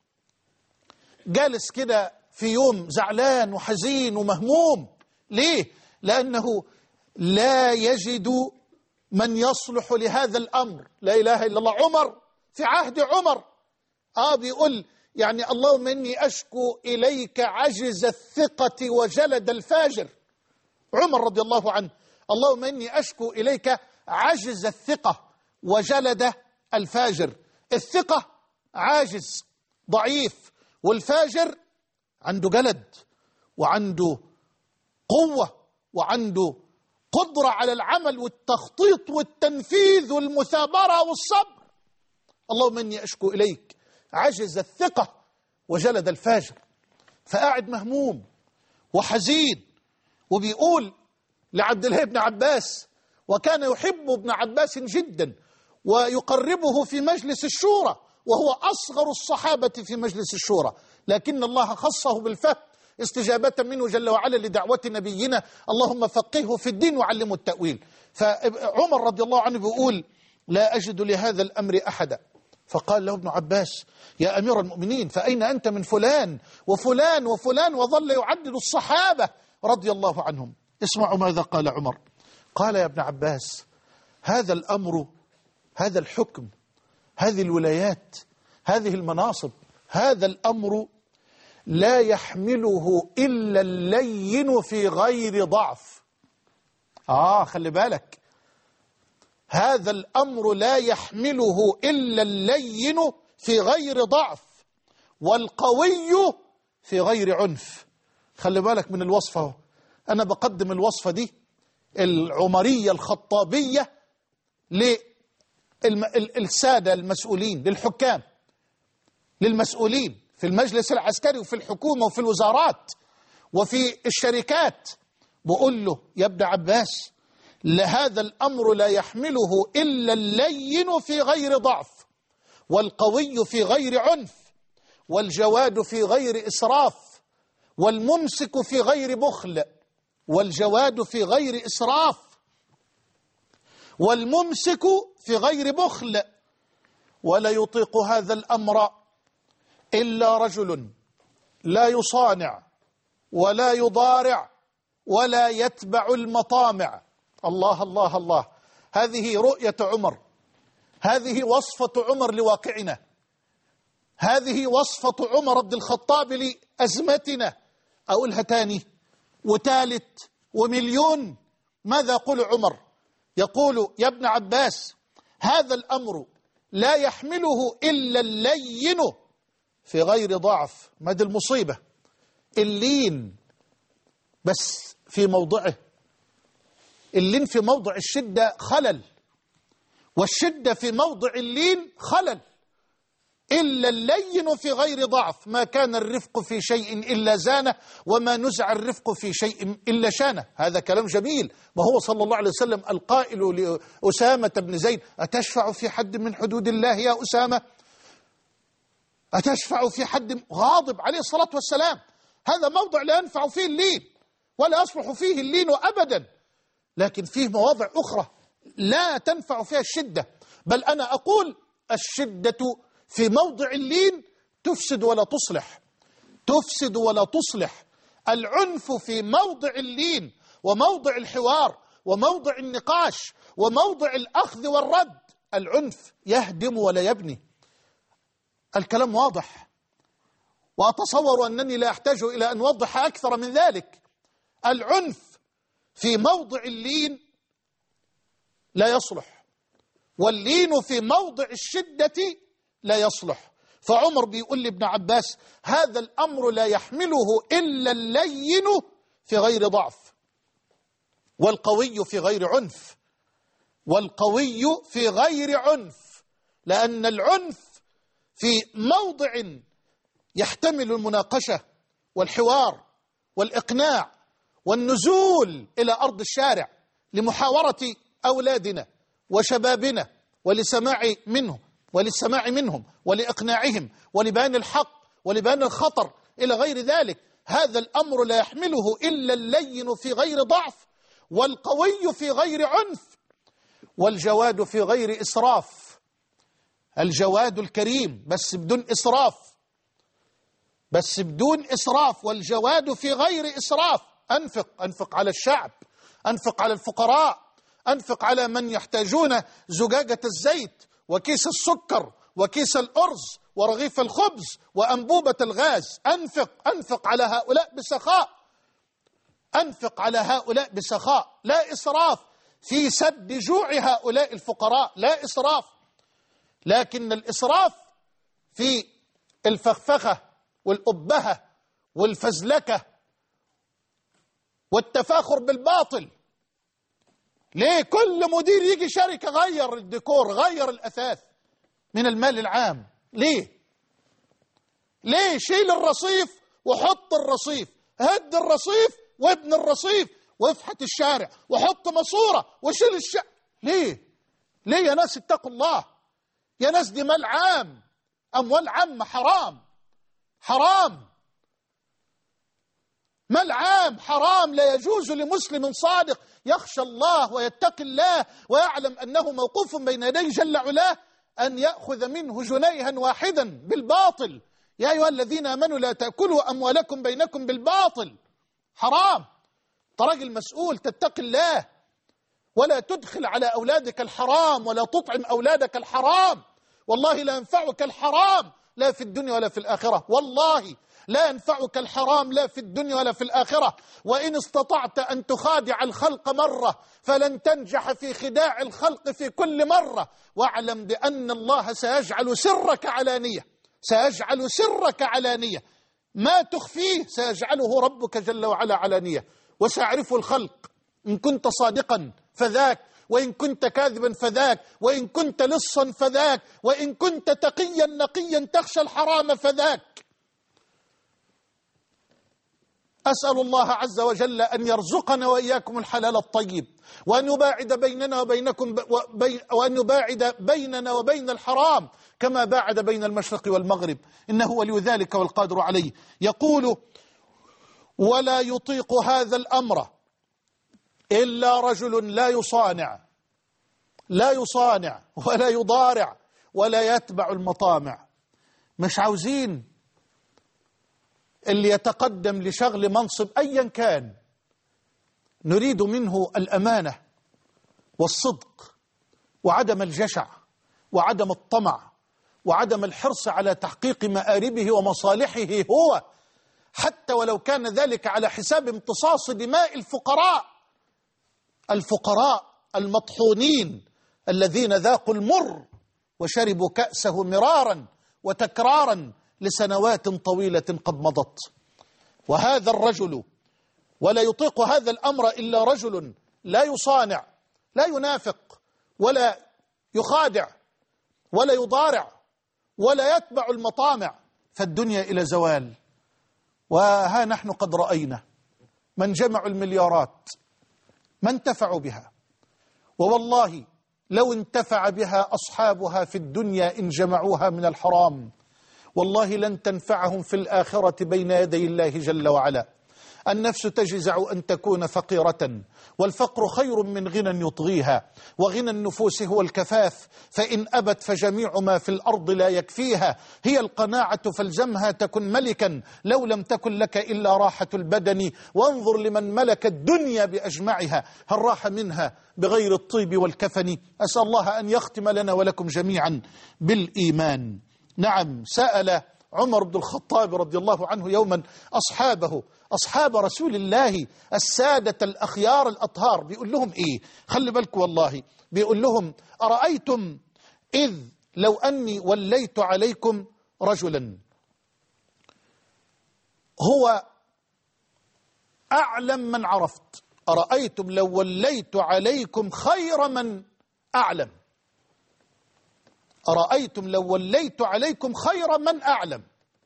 Speaker 2: جالس كده في يوم زعلان وحزين ومهموم. ليه؟ لأنه لا يجد من يصلح لهذا الأمر. لا إله إلا الله. عمر في عهد عمر آه بيقول يعني اللهم إني أشكو إليك عجز الثقة وجلد الفاجر. عمر رضي الله عنه اللهم إني أشكو إليك عجز الثقة وجلد الفاجر. الثقة عاجز ضعيف، والفاجر عنده جلد وعنده قوة وعنده قدرة على العمل والتخطيط والتنفيذ والمثابرة والصبر. اللهم إني أشكو إليك عجز الثقة وجلد الفاجر. فقاعد مهموم وحزين وبيقول لعبد الله بن عباس، وكان يحب ابن عباس جدا ويقربه في مجلس الشورى، وهو أصغر الصحابة في مجلس الشورى، لكن الله خصه بالفهم استجابة منه جل وعلا لدعوة نبينا اللهم فقهه في الدين وعلمه التأويل. فعمر رضي الله عنه بيقول لا أجد لهذا الأمر أحدا. فقال له ابن عباس يا أمير المؤمنين فأين أنت من فلان وفلان وفلان، وظل يعدد الصحابة رضي الله عنهم. اسمعوا ماذا قال عمر. قال يا ابن عباس هذا الأمر، هذا الحكم، هذه الولايات، هذه المناصب، هذا الأمر لا يحمله إلا اللين في غير ضعف. آه خلي بالك، هذا الأمر لا يحمله إلا اللين في غير ضعف، والقوي في غير عنف. خلي بالك من الوصفة، أنا بقدم الوصفة دي العمرية الخطابية للسادة المسؤولين، للحكام، للمسؤولين في المجلس العسكري وفي الحكومة وفي الوزارات وفي الشركات. بقول له يا ابن عباس لهذا الأمر لا يحمله إلا اللين في غير ضعف، والقوي في غير عنف، والجواد في غير إسراف، والممسك في غير بخل. والجواد في غير إسراف، والممسك في غير بخل. ولا يطيق هذا الأمر إلا رجل لا يصانع ولا يضارع ولا يتبع المطامع. الله الله الله، هذه رؤية عمر، هذه وصفة عمر لواقعنا، هذه وصفة عمر بن الخطاب لأزمتنا. أقولها تاني وتالت ومليون. ماذا يقول عمر؟ يقول يا ابن عباس هذا الأمر لا يحمله إلا اللين في غير ضعف. ما دي المصيبة، اللين بس في موضعه. اللين في موضع الشدة خلل، والشدة في موضع اللين خلل. إلا اللين في غير ضعف، ما كان الرفق في شيء إلا زانه، وما نزع الرفق في شيء إلا شانه. هذا كلام جميل، وهو صلى الله عليه وسلم القائل لأسامة بن زيد أتشفع في حد من حدود الله يا أسامة؟ أتشفع في حد؟ غاضب عليه الصلاة والسلام. هذا موضع لا ينفع فيه اللين ولا يصلح فيه اللين أبدا، لكن فيه مواضع أخرى لا تنفع فيها الشدة. بل أنا أقول الشدة في موضع اللين تفسد ولا تصلح، تفسد ولا تصلح. العنف في موضع اللين وموضع الحوار وموضع النقاش وموضع الأخذ والرد، العنف يهدم ولا يبني. الكلام واضح، وأتصور أنني لا أحتاج إلى أن أوضح أكثر من ذلك. العنف في موضع اللين لا يصلح، واللين في موضع الشدة لا يصلح. فعمر بيقول لابن عباس هذا الأمر لا يحمله إلا اللين في غير ضعف، والقوي في غير عنف، والقوي في غير عنف. لأن العنف في موضع يحتمل المناقشة والحوار والإقناع والنزول إلى أرض الشارع لمحاورة أولادنا وشبابنا ولسماع منهم وللسماع منهم ولإقناعهم ولبيان الحق ولبيان الخطر إلى غير ذلك. هذا الأمر لا يحمله إلا اللين في غير ضعف، والقوي في غير عنف، والجواد في غير إسراف. الجواد الكريم بس بدون إسراف، بس بدون إسراف. والجواد في غير إسراف. أنفق، أنفق على الشعب، أنفق على الفقراء، أنفق على من يحتاجون زجاجة الزيت وكيس السكر وكيس الأرز ورغيف الخبز وأنبوبة الغاز. أنفق، أنفق على هؤلاء بسخاء، أنفق على هؤلاء بسخاء، لا إسراف في سد جوع هؤلاء الفقراء، لا إسراف. لكن الإسراف في الفخفخة والأبهة والفزلكة والتفاخر بالباطل. ليه كل مدير يجي شركة غير الديكور، غير الأثاث من المال العام؟ ليه؟ ليه؟ شيل الرصيف وحط الرصيف، هد الرصيف وابن الرصيف وافحت الشارع وحط ماسورة وشيل الشارع. ليه؟ ليه يا ناس؟ اتقوا الله يا ناس، دي مال عام، أموال عامة، حرام حرام، مال عام حرام. لا يجوز لمسلم صادق يخشى الله ويتقي الله ويعلم أنه موقوف بين يديه جل علاه أن يأخذ منه جنيها واحدا بالباطل. يا أيها الذين آمنوا لا تأكلوا أموالكم بينكم بالباطل، حرام. أنت راجل مسؤول، تتقي الله ولا تدخل على أولادك الحرام ولا تطعم أولادك الحرام. والله لا ينفعك الحرام لا في الدنيا ولا في الآخرة، والله لا ينفعك الحرام لا في الدنيا ولا في الآخرة. وإن استطعت أن تخادع الخلق مرة فلن تنجح في خداع الخلق في كل مرة. واعلم بأن الله سيجعل سرك علانية، سيجعل سرك علانية، ما تخفيه سيجعله ربك جل وعلا علانية، وسيعرف الخلق. إن كنت صادقا فذاك، وإن كنت كاذبا فذاك، وإن كنت لصا فذاك، وإن كنت تقيا نقيا تخشى الحرام فذاك. أسأل الله عز وجل أن يرزقنا وإياكم الحلال الطيب، وأن يباعد بيننا وبينكم وأن يباعد بيننا وبين الحرام كما باعد بين المشرق والمغرب، إنه ولي ذلك والقادر عليه. يقول: ولا يطيق هذا الأمر إلا رجل لا يصانع، لا يصانع ولا يضارع ولا يتبع المطامع. مش عاوزين اللي يتقدم لشغل منصب أيا كان، نريد منه الأمانة والصدق وعدم الجشع وعدم الطمع وعدم الحرص على تحقيق مآربه ومصالحه هو، حتى ولو كان ذلك على حساب امتصاص دماء الفقراء، الفقراء المطحونين الذين ذاقوا المر وشربوا كأسه مرارا وتكرارا لسنوات طويلة قد مضت. وهذا الرجل ولا يطيق هذا الأمر إلا رجل لا يصانع، لا ينافق ولا يخادع ولا يضارع ولا يتبع المطامع، فالدنيا إلى زوال. وها نحن قد رأينا من جمعوا المليارات ما انتفعوا بها، ووالله لو انتفع بها أصحابها في الدنيا إن جمعوها من الحرام والله لن تنفعهم في الآخرة بين يدي الله جل وعلا. النفس تجزع أن تكون فقيرة، والفقر خير من غنى يطغيها، وغنى النفوس هو الكفاف، فإن أبت فجميع ما في الأرض لا يكفيها. هي القناعة فالزمها تكن ملكا لو لم تكن لك إلا راحة البدن، وانظر لمن ملك الدنيا بأجمعها هل راح منها بغير الطيب والكفن. أسأل الله أن يختم لنا ولكم جميعا بالإيمان. نعم، سأل عمر بن الخطاب رضي الله عنه يوما أصحابه، أصحاب رسول الله السادة الأخيار الأطهار، بيقول لهم إيه؟ خلي بالكم والله، بيقول لهم: أرأيتم إذ لو أني وليت عليكم رجلا هو أعلم من عرفت، أرأيتم لو وليت عليكم خير من أعلم، أرأيتم لو وليت عليكم خير من أعلم،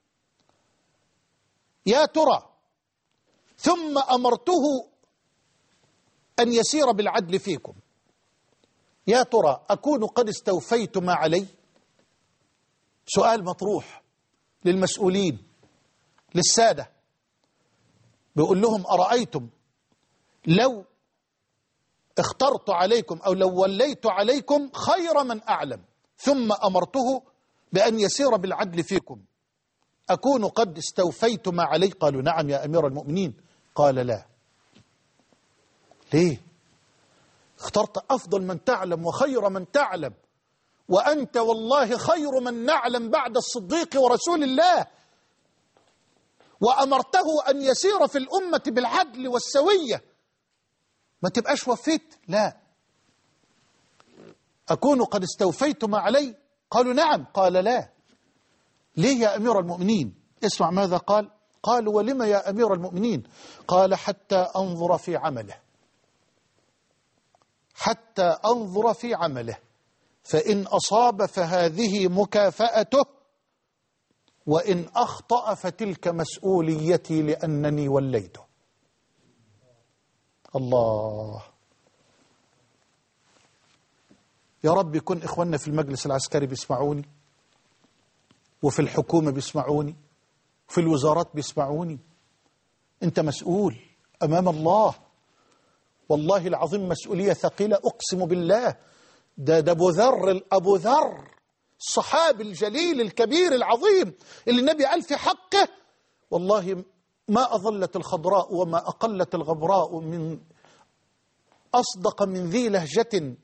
Speaker 2: يا ترى ثم أمرته أن يسير بالعدل فيكم، يا ترى أكون قد استوفيت ما علي؟ سؤال مطروح للمسؤولين للسادة، بيقول لهم: أرأيتم لو اخترت عليكم أو لو وليت عليكم خير من أعلم ثم أمرته بأن يسير بالعدل فيكم، أكون قد استوفيت ما علي؟ قالوا: نعم يا أمير المؤمنين. قال: لا. ليه؟ اخترت أفضل من تعلم وخير من تعلم، وأنت والله خير من نعلم بعد الصديق ورسول الله، وأمرته أن يسير في الأمة بالعدل والسوية، ما تبقاش وفيت؟ لا، أكون قد استوفيت ما علي قالوا نعم. قال لا. ليه يا أمير المؤمنين؟ اسمع ماذا قال. قالوا ولما يا أمير المؤمنين؟ قال حتى أنظر في عمله، حتى أنظر في عمله، فإن أصاب فهذه مكافأته، وإن أخطأ فتلك مسؤوليتي لأنني وليته. الله. يا رب يكون إخواننا في المجلس العسكري بيسمعوني، وفي الحكومة بيسمعوني، وفي الوزارات بيسمعوني. أنت مسؤول أمام الله، والله العظيم مسؤولية ثقيلة أقسم بالله. ده ده أبو ذر، أبو ذر الصحابي الجليل الكبير العظيم اللي النبي قال في حقه والله ما أظلت الخضراء وما أقلت الغبراء من أصدق من ذي لهجة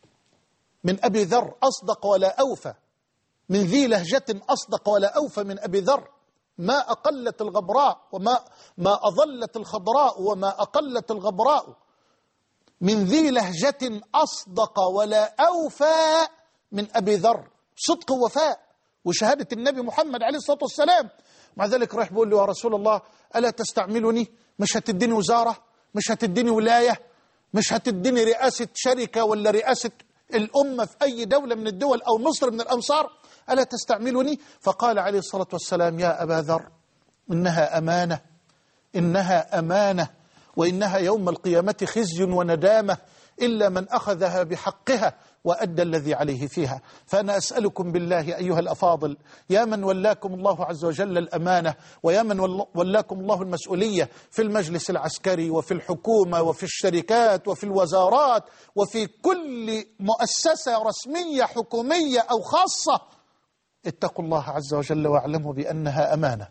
Speaker 2: من أبي ذر، أصدق ولا أوفى من ذي لهجة، أصدق ولا أوفى من أبي ذر. ما أقلت الغبراء وما ما أظلت الخضراء وما أقلت الغبراء من ذي لهجة أصدق ولا أوفى من أبي ذر. صدق ووفاء وشهادة النبي محمد عليه الصلاة والسلام. مع ذلك رايح بيقول له يا رسول الله ألا تستعملني؟ مش هتديني وزارة؟ مش هتديني ولاية؟ مش هتديني رئاسة شركة ولا رئاسة الأمة في أي دولة من الدول أو مصر من الأمصار؟ ألا تستعملني؟ فقال عليه الصلاة والسلام يا أبا ذر إنها أمانة، إنها أمانة، وإنها يوم القيامة خزي وندامة إلا من أخذها بحقها وأدى الذي عليه فيها. فأنا أسألكم بالله أيها الأفاضل، يا من ولاكم الله عز وجل الأمانة، ويا من ولاكم الله المسؤولية في المجلس العسكري وفي الحكومة وفي الشركات وفي الوزارات وفي كل مؤسسة رسمية حكومية أو خاصة، اتقوا الله عز وجل واعلموا بأنها أمانة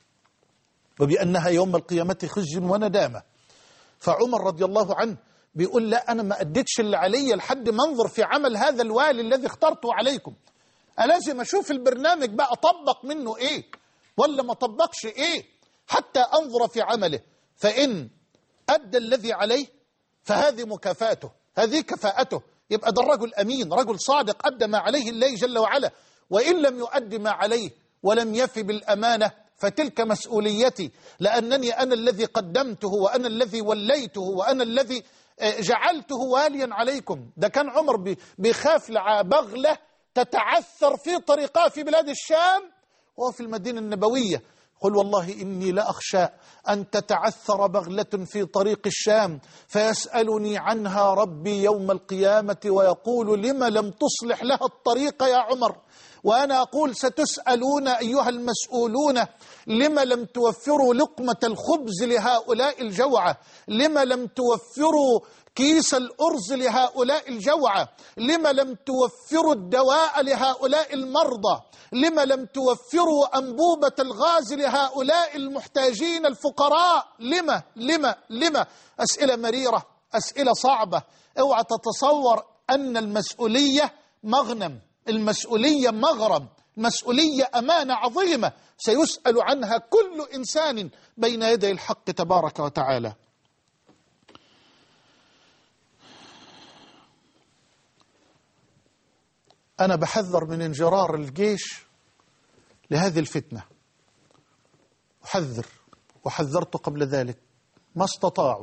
Speaker 2: وبأنها يوم القيامة خزي وندامة. فعمر رضي الله عنه بيقول لا أنا ما أديتش اللي علي لحد ما انظر في عمل هذا الوالي الذي اخترته عليكم. ألازم أشوف البرنامج بقى أطبق منه إيه ولا ما طبقش إيه حتى أنظر في عمله، فإن أدى الذي عليه فهذه مكافاته، هذه كفاءته. يبقى ده الرجل أمين، رجل صادق أدى ما عليه الله جل وعلا. وإن لم يؤدي ما عليه ولم يفي بالأمانة فتلك مسؤوليتي، لأنني أنا الذي قدمته وأنا الذي وليته وأنا الذي جعلته واليا عليكم. ده كان عمر بيخاف بغلة تتعثر في طريقها في بلاد الشام وفي المدينة النبوية. قل والله إني لأخشى أن تتعثر بغلة في طريق الشام فيسألني عنها ربي يوم القيامة ويقول لم لم تصلح لها الطريق يا عمر، وأنا أقول ستسألون أيها المسؤولون لما لم توفروا لقمة الخبز لهؤلاء الجوعى، لما لم توفروا كيس الأرز لهؤلاء الجوعى، لما لم توفروا الدواء لهؤلاء المرضى، لما لم توفروا أنبوبة الغاز لهؤلاء المحتاجين الفقراء، لما لما لما أسئلة مريرة، أسئلة صعبة. اوعى تتصور أن المسؤولية مغنم، المسؤولية مغرم، المسؤولية أمانة عظيمة سيسأل عنها كل إنسان بين يدي الحق تبارك وتعالى. أنا بحذر من انجرار الجيش لهذه الفتنة، أحذر وحذرت قبل ذلك ما استطاعوا.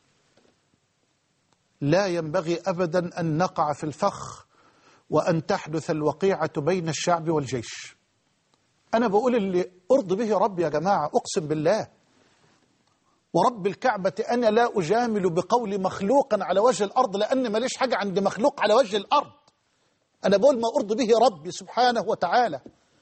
Speaker 2: لا ينبغي أبدا أن نقع في الفخ وأن تحدث الوقيعة بين الشعب والجيش. أنا بقول اللي أرضي به ربي يا جماعة، أقسم بالله ورب الكعبة أنا لا أجامل بقول مخلوقا على وجه الأرض، لأن ماليش حاجة عند مخلوق على وجه الأرض. أنا بقول ما أرضي به ربي سبحانه وتعالى.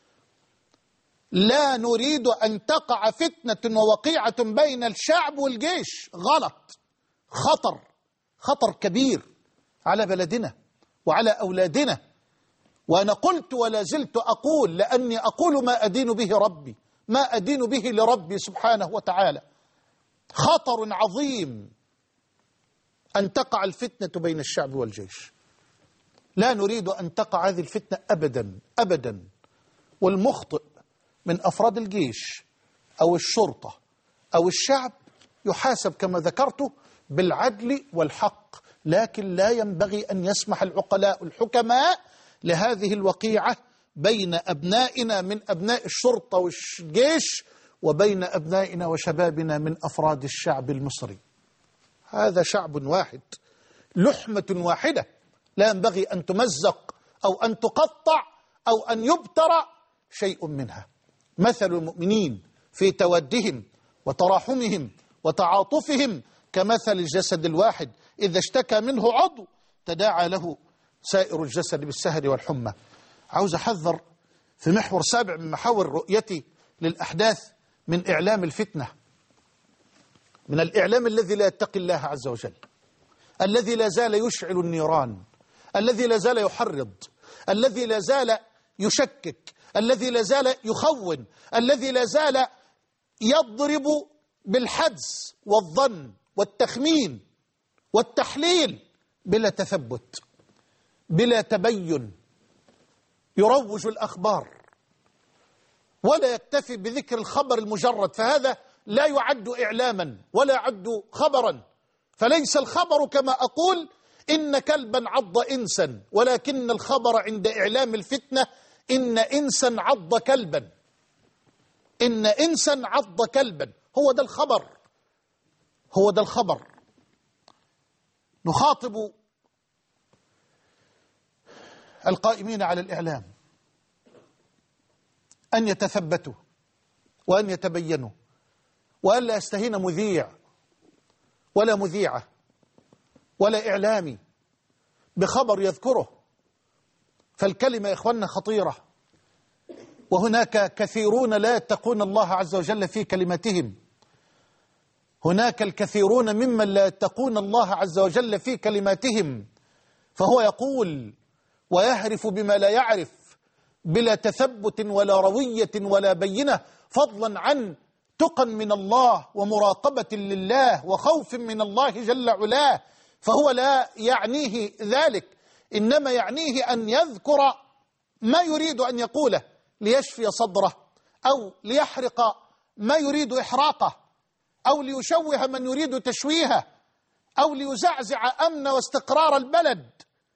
Speaker 2: لا نريد أن تقع فتنة ووقيعة بين الشعب والجيش. غلط، خطر، خطر كبير على بلدنا وعلى أولادنا. وأنا قلت ولا زلت أقول، لأني أقول ما أدين به ربي، ما أدين به لربي سبحانه وتعالى. خطر عظيم أن تقع الفتنة بين الشعب والجيش. لا نريد أن تقع هذه الفتنة أبدا أبدا. والمخطئ من أفراد الجيش أو الشرطة أو الشعب يحاسب كما ذكرت بالعدل والحق، لكن لا ينبغي أن يسمح العقلاء الحكماء لهذه الوقيعة بين أبنائنا من أبناء الشرطة والجيش وبين أبنائنا وشبابنا من أفراد الشعب المصري. هذا شعب واحد، لحمة واحدة، لا ينبغي أن تمزق أو أن تقطع أو أن يبتر شيء منها. مثل المؤمنين في تودهم وتراحمهم وتعاطفهم كمثل الجسد الواحد إذا اشتكى منه عضو تداعى له سائر الجسد بالسهر والحمى. عاوز أحذر في محور سابع من محاور رؤيتي للأحداث من إعلام الفتنة، من الإعلام الذي لا يتقي الله عز وجل، الذي لا زال يشعل النيران، الذي لا زال يحرض، الذي لا زال يشكك، الذي لا زال يخون، الذي لا زال يضرب بالحدس والظن والتخمين والتحليل بلا تثبت، بلا تبين، يروج الأخبار ولا يكتفي بذكر الخبر المجرد، فهذا لا يعد إعلاما ولا يعد خبرا. فليس الخبر كما أقول إن كلبا عض إنسا، ولكن الخبر عند إعلام الفتنة إن إنسا عض كلبا، إن إنسا عض كلبا، هو ده الخبر، هو ده الخبر. نخاطب القائمين على الإعلام أن يتثبتوا وأن يتبينوا، وأن لا يستهين مذيع ولا مذيعة ولا إعلامي بخبر يذكره، فالكلمة يا إخواننا خطيرة، وهناك كثيرون لا يتقون الله عز وجل في كلمتهم، هناك الكثيرون ممن لا يتقون الله عز وجل في كلماتهم، فهو يقول ويهرف بما لا يعرف بلا تثبت ولا روية ولا بينة، فضلا عن تقى من الله ومراقبة لله وخوف من الله جل علاه. فهو لا يعنيه ذلك، إنما يعنيه أن يذكر ما يريد أن يقوله ليشفي صدره، أو ليحرق ما يريد إحراقه، أو ليشوه من يريد تشويهه، أو ليزعزع أمن واستقرار البلد.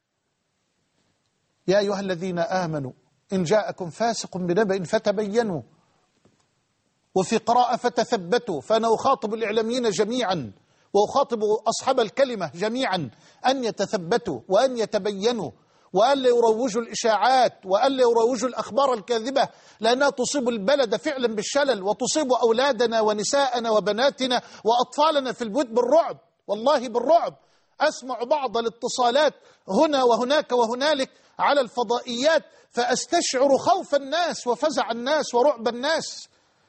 Speaker 2: يا أيها الذين آمنوا إن جاءكم فاسق بنبأ فتبينوا، وفي قراءة فتثبتوا. فأنا أخاطب الإعلاميين جميعا وأخاطب أصحاب الكلمة جميعا أن يتثبتوا وأن يتبينوا، وأن لا يروجوا الإشاعات، وأن لا يروجوا الأخبار الكاذبة، لأنها تصيب البلد فعلا بالشلل، وتصيب أولادنا ونساءنا وبناتنا وأطفالنا في البيوت بالرعب، والله بالرعب. أسمع بعض الاتصالات هنا وهناك وهنالك على الفضائيات فأستشعر خوف الناس وفزع الناس ورعب الناس.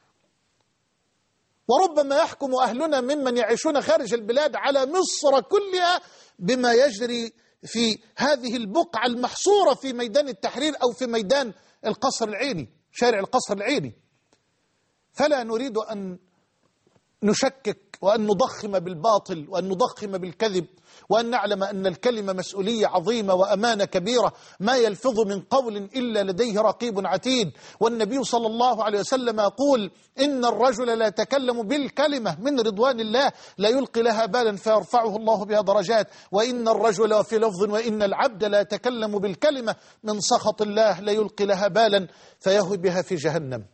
Speaker 2: وربما يحكم أهلنا ممن يعيشون خارج البلاد على مصر كلها بما يجري في هذه البقعة المحصورة في ميدان التحرير أو في ميدان القصر العيني، شارع القصر العيني. فلا نريد أن نشكك وأن نضخم بالباطل وأن نضخم بالكذب، وأن نعلم أن الكلمة مسؤولية عظيمة وأمانة كبيرة، ما يلفظ من قول إلا لديه رقيب عتيد. والنبي صلى الله عليه وسلم يقول إن الرجل لا يتكلم بالكلمة من رضوان الله لا يلقي لها بالا فيرفعه الله بها درجات، وإن الرجل وفي لفظ وإن العبد لا يتكلم بالكلمة من سخط الله لا يلقي لها بالا فيهوي بها في جهنم.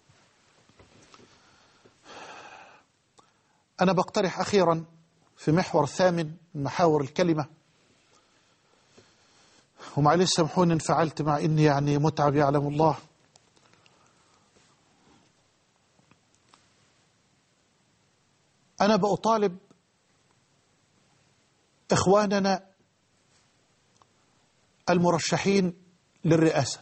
Speaker 2: أنا بقترح أخيرا في محور الثامن من محاور الكلمة، ومعلش سامحوني إن فعلت مع إني يعني متعب يعلم الله. أنا بأطالب إخواننا المرشحين للرئاسة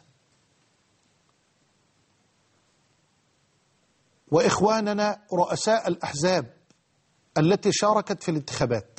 Speaker 2: وإخواننا رؤساء الأحزاب التي شاركت في الانتخابات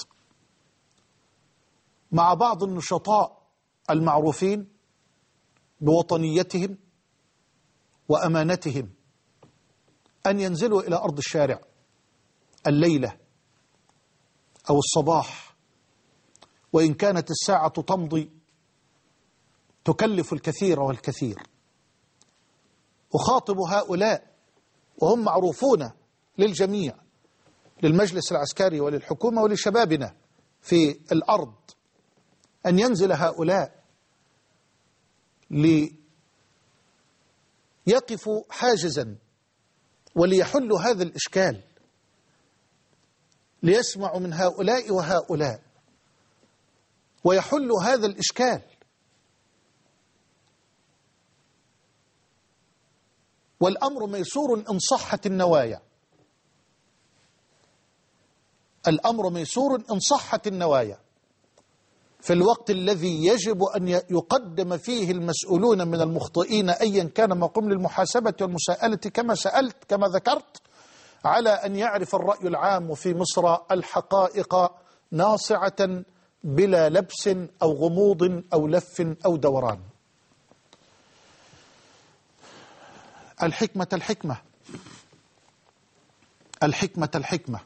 Speaker 2: مع بعض النشطاء المعروفين بوطنيتهم وأمانتهم أن ينزلوا إلى أرض الشارع الليلة أو الصباح، وإن كانت الساعة تمضي تكلف الكثير والكثير. أخاطب هؤلاء وهم معروفون للجميع، للمجلس العسكري وللحكومة ولشبابنا في الأرض، أن ينزل هؤلاء يقف حاجزا وليحل هذا الإشكال، ليسمع من هؤلاء وهؤلاء ويحل هذا الإشكال. والأمر ميسور إن صحت النوايا، الأمر ميسور إن صحت النوايا. في الوقت الذي يجب أن يقدم فيه المسؤولون من المخطئين أيا كان مقوم للمحاسبة والمساءلة كما سألت كما ذكرت، على أن يعرف الرأي العام في مصر الحقائق ناصعة بلا لبس أو غموض أو لف أو دوران. الحكمة الحكمة الحكمة الحكمة.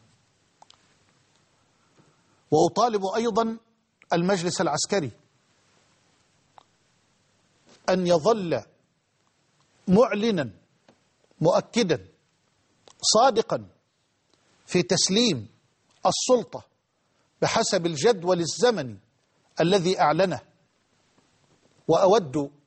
Speaker 2: وأطالب أيضا المجلس العسكري أن يظل معلنا مؤكدا صادقا في تسليم السلطة بحسب الجدول الزمني الذي أعلنه. وأود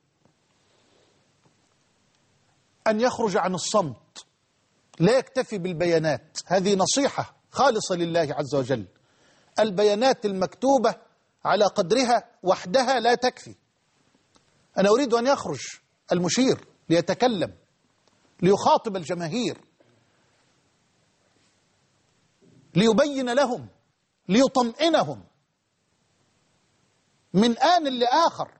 Speaker 2: أن يخرج عن الصمت، لا يكتفي بالبيانات. هذه نصيحة خالصة لله عز وجل. البيانات المكتوبة على قدرها وحدها لا تكفي. أنا أريد أن يخرج المشير ليتكلم، ليخاطب الجماهير، ليبين لهم، ليطمئنهم من آن لآخر.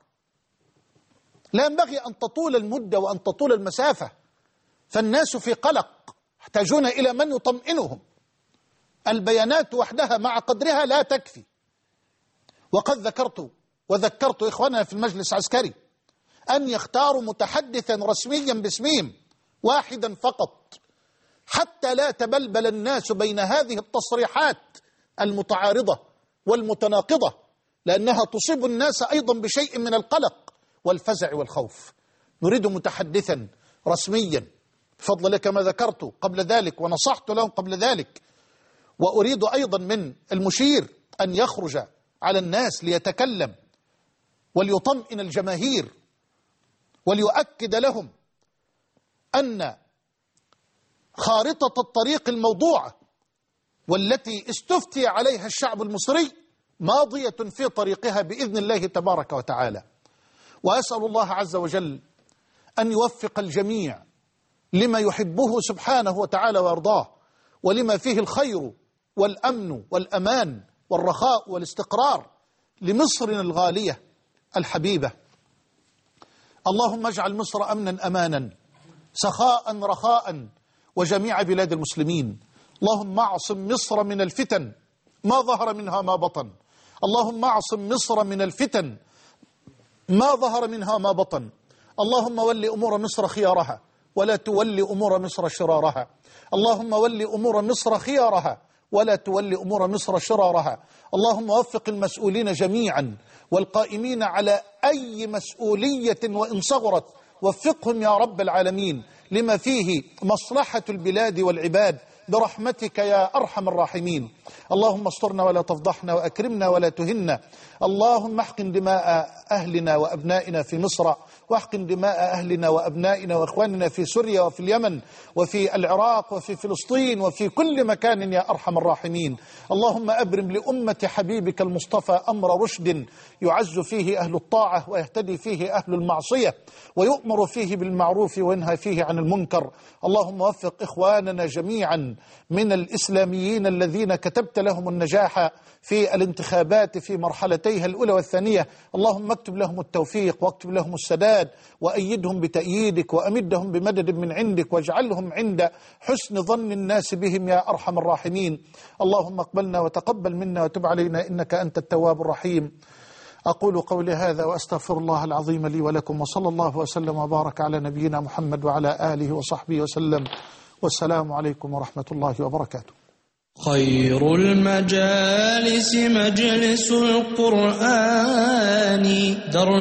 Speaker 2: لا ينبغي أن تطول المدة وأن تطول المسافة، فالناس في قلق يحتاجون إلى من يطمئنهم. البيانات وحدها مع قدرها لا تكفي. وقد ذكرت وذكرت إخواننا في المجلس العسكري أن يختاروا متحدثا رسميا باسمهم واحدا فقط، حتى لا تبلبل الناس بين هذه التصريحات المتعارضة والمتناقضة، لأنها تصيب الناس أيضا بشيء من القلق والفزع والخوف. نريد متحدثا رسميا بفضل الله كما ذكرت قبل ذلك ونصحت لهم قبل ذلك. وأريد أيضا من المشير أن يخرج على الناس ليتكلم وليطمئن الجماهير وليؤكد لهم أن خارطة الطريق الموضوعة والتي استفتي عليها الشعب المصري ماضية في طريقها بإذن الله تبارك وتعالى. وأسأل الله عز وجل أن يوفق الجميع لما يحبه سبحانه وتعالى ويرضاه، ولما فيه الخير والأمن والأمان والرخاء والاستقرار لمصرنا الغالية الحبيبة. اللهم اجعل مصر أمنا أمانا سخاء رخاء وجميع بلاد المسلمين. اللهم اعصم مصر من الفتن ما ظهر منها ما بطن. اللهم اعصم مصر من الفتن ما ظهر منها ما بطن. اللهم ول أمور مصر خيارها ولا تولي أمور مصر شرارها. اللهم ول أمور مصر خيارها ولا تولي أمور مصر شرارها. اللهم وفق المسؤولين جميعا والقائمين على أي مسؤولية وإن صغرت، وفقهم يا رب العالمين لما فيه مصلحة البلاد والعباد برحمتك يا أرحم الراحمين. اللهم استرنا ولا تفضحنا وأكرمنا ولا تهنا. اللهم احقن دماء أهلنا وأبنائنا في مصر، واحقن دماء أهلنا وأبنائنا وإخواننا في سوريا وفي اليمن وفي العراق وفي فلسطين وفي كل مكان يا أرحم الراحمين. اللهم أبرم لأمة حبيبك المصطفى أمر رشد يعز فيه أهل الطاعة ويهتدي فيه أهل المعصية، ويؤمر فيه بالمعروف وينهى فيه عن المنكر. اللهم وفق إخواننا جميعا من الإسلاميين الذين كتبت لهم النجاح في الانتخابات في مرحلتيها الأولى والثانية. اللهم اكتب لهم التوفيق واكتب لهم السداد وأيدهم بتأييدك وأمدهم بمدد من عندك، واجعلهم عند حسن ظن الناس بهم يا أرحم الراحمين. اللهم اقبلنا وتقبل منا وتب علينا إنك أنت التواب الرحيم. أقول قولي هذا وأستغفر الله العظيم لي ولكم، وصلى الله وسلم وبارك على نبينا محمد وعلى آله وصحبه وسلم، والسلام عليكم ورحمة الله وبركاته.
Speaker 1: خير المجالس مجلس القرآن، درس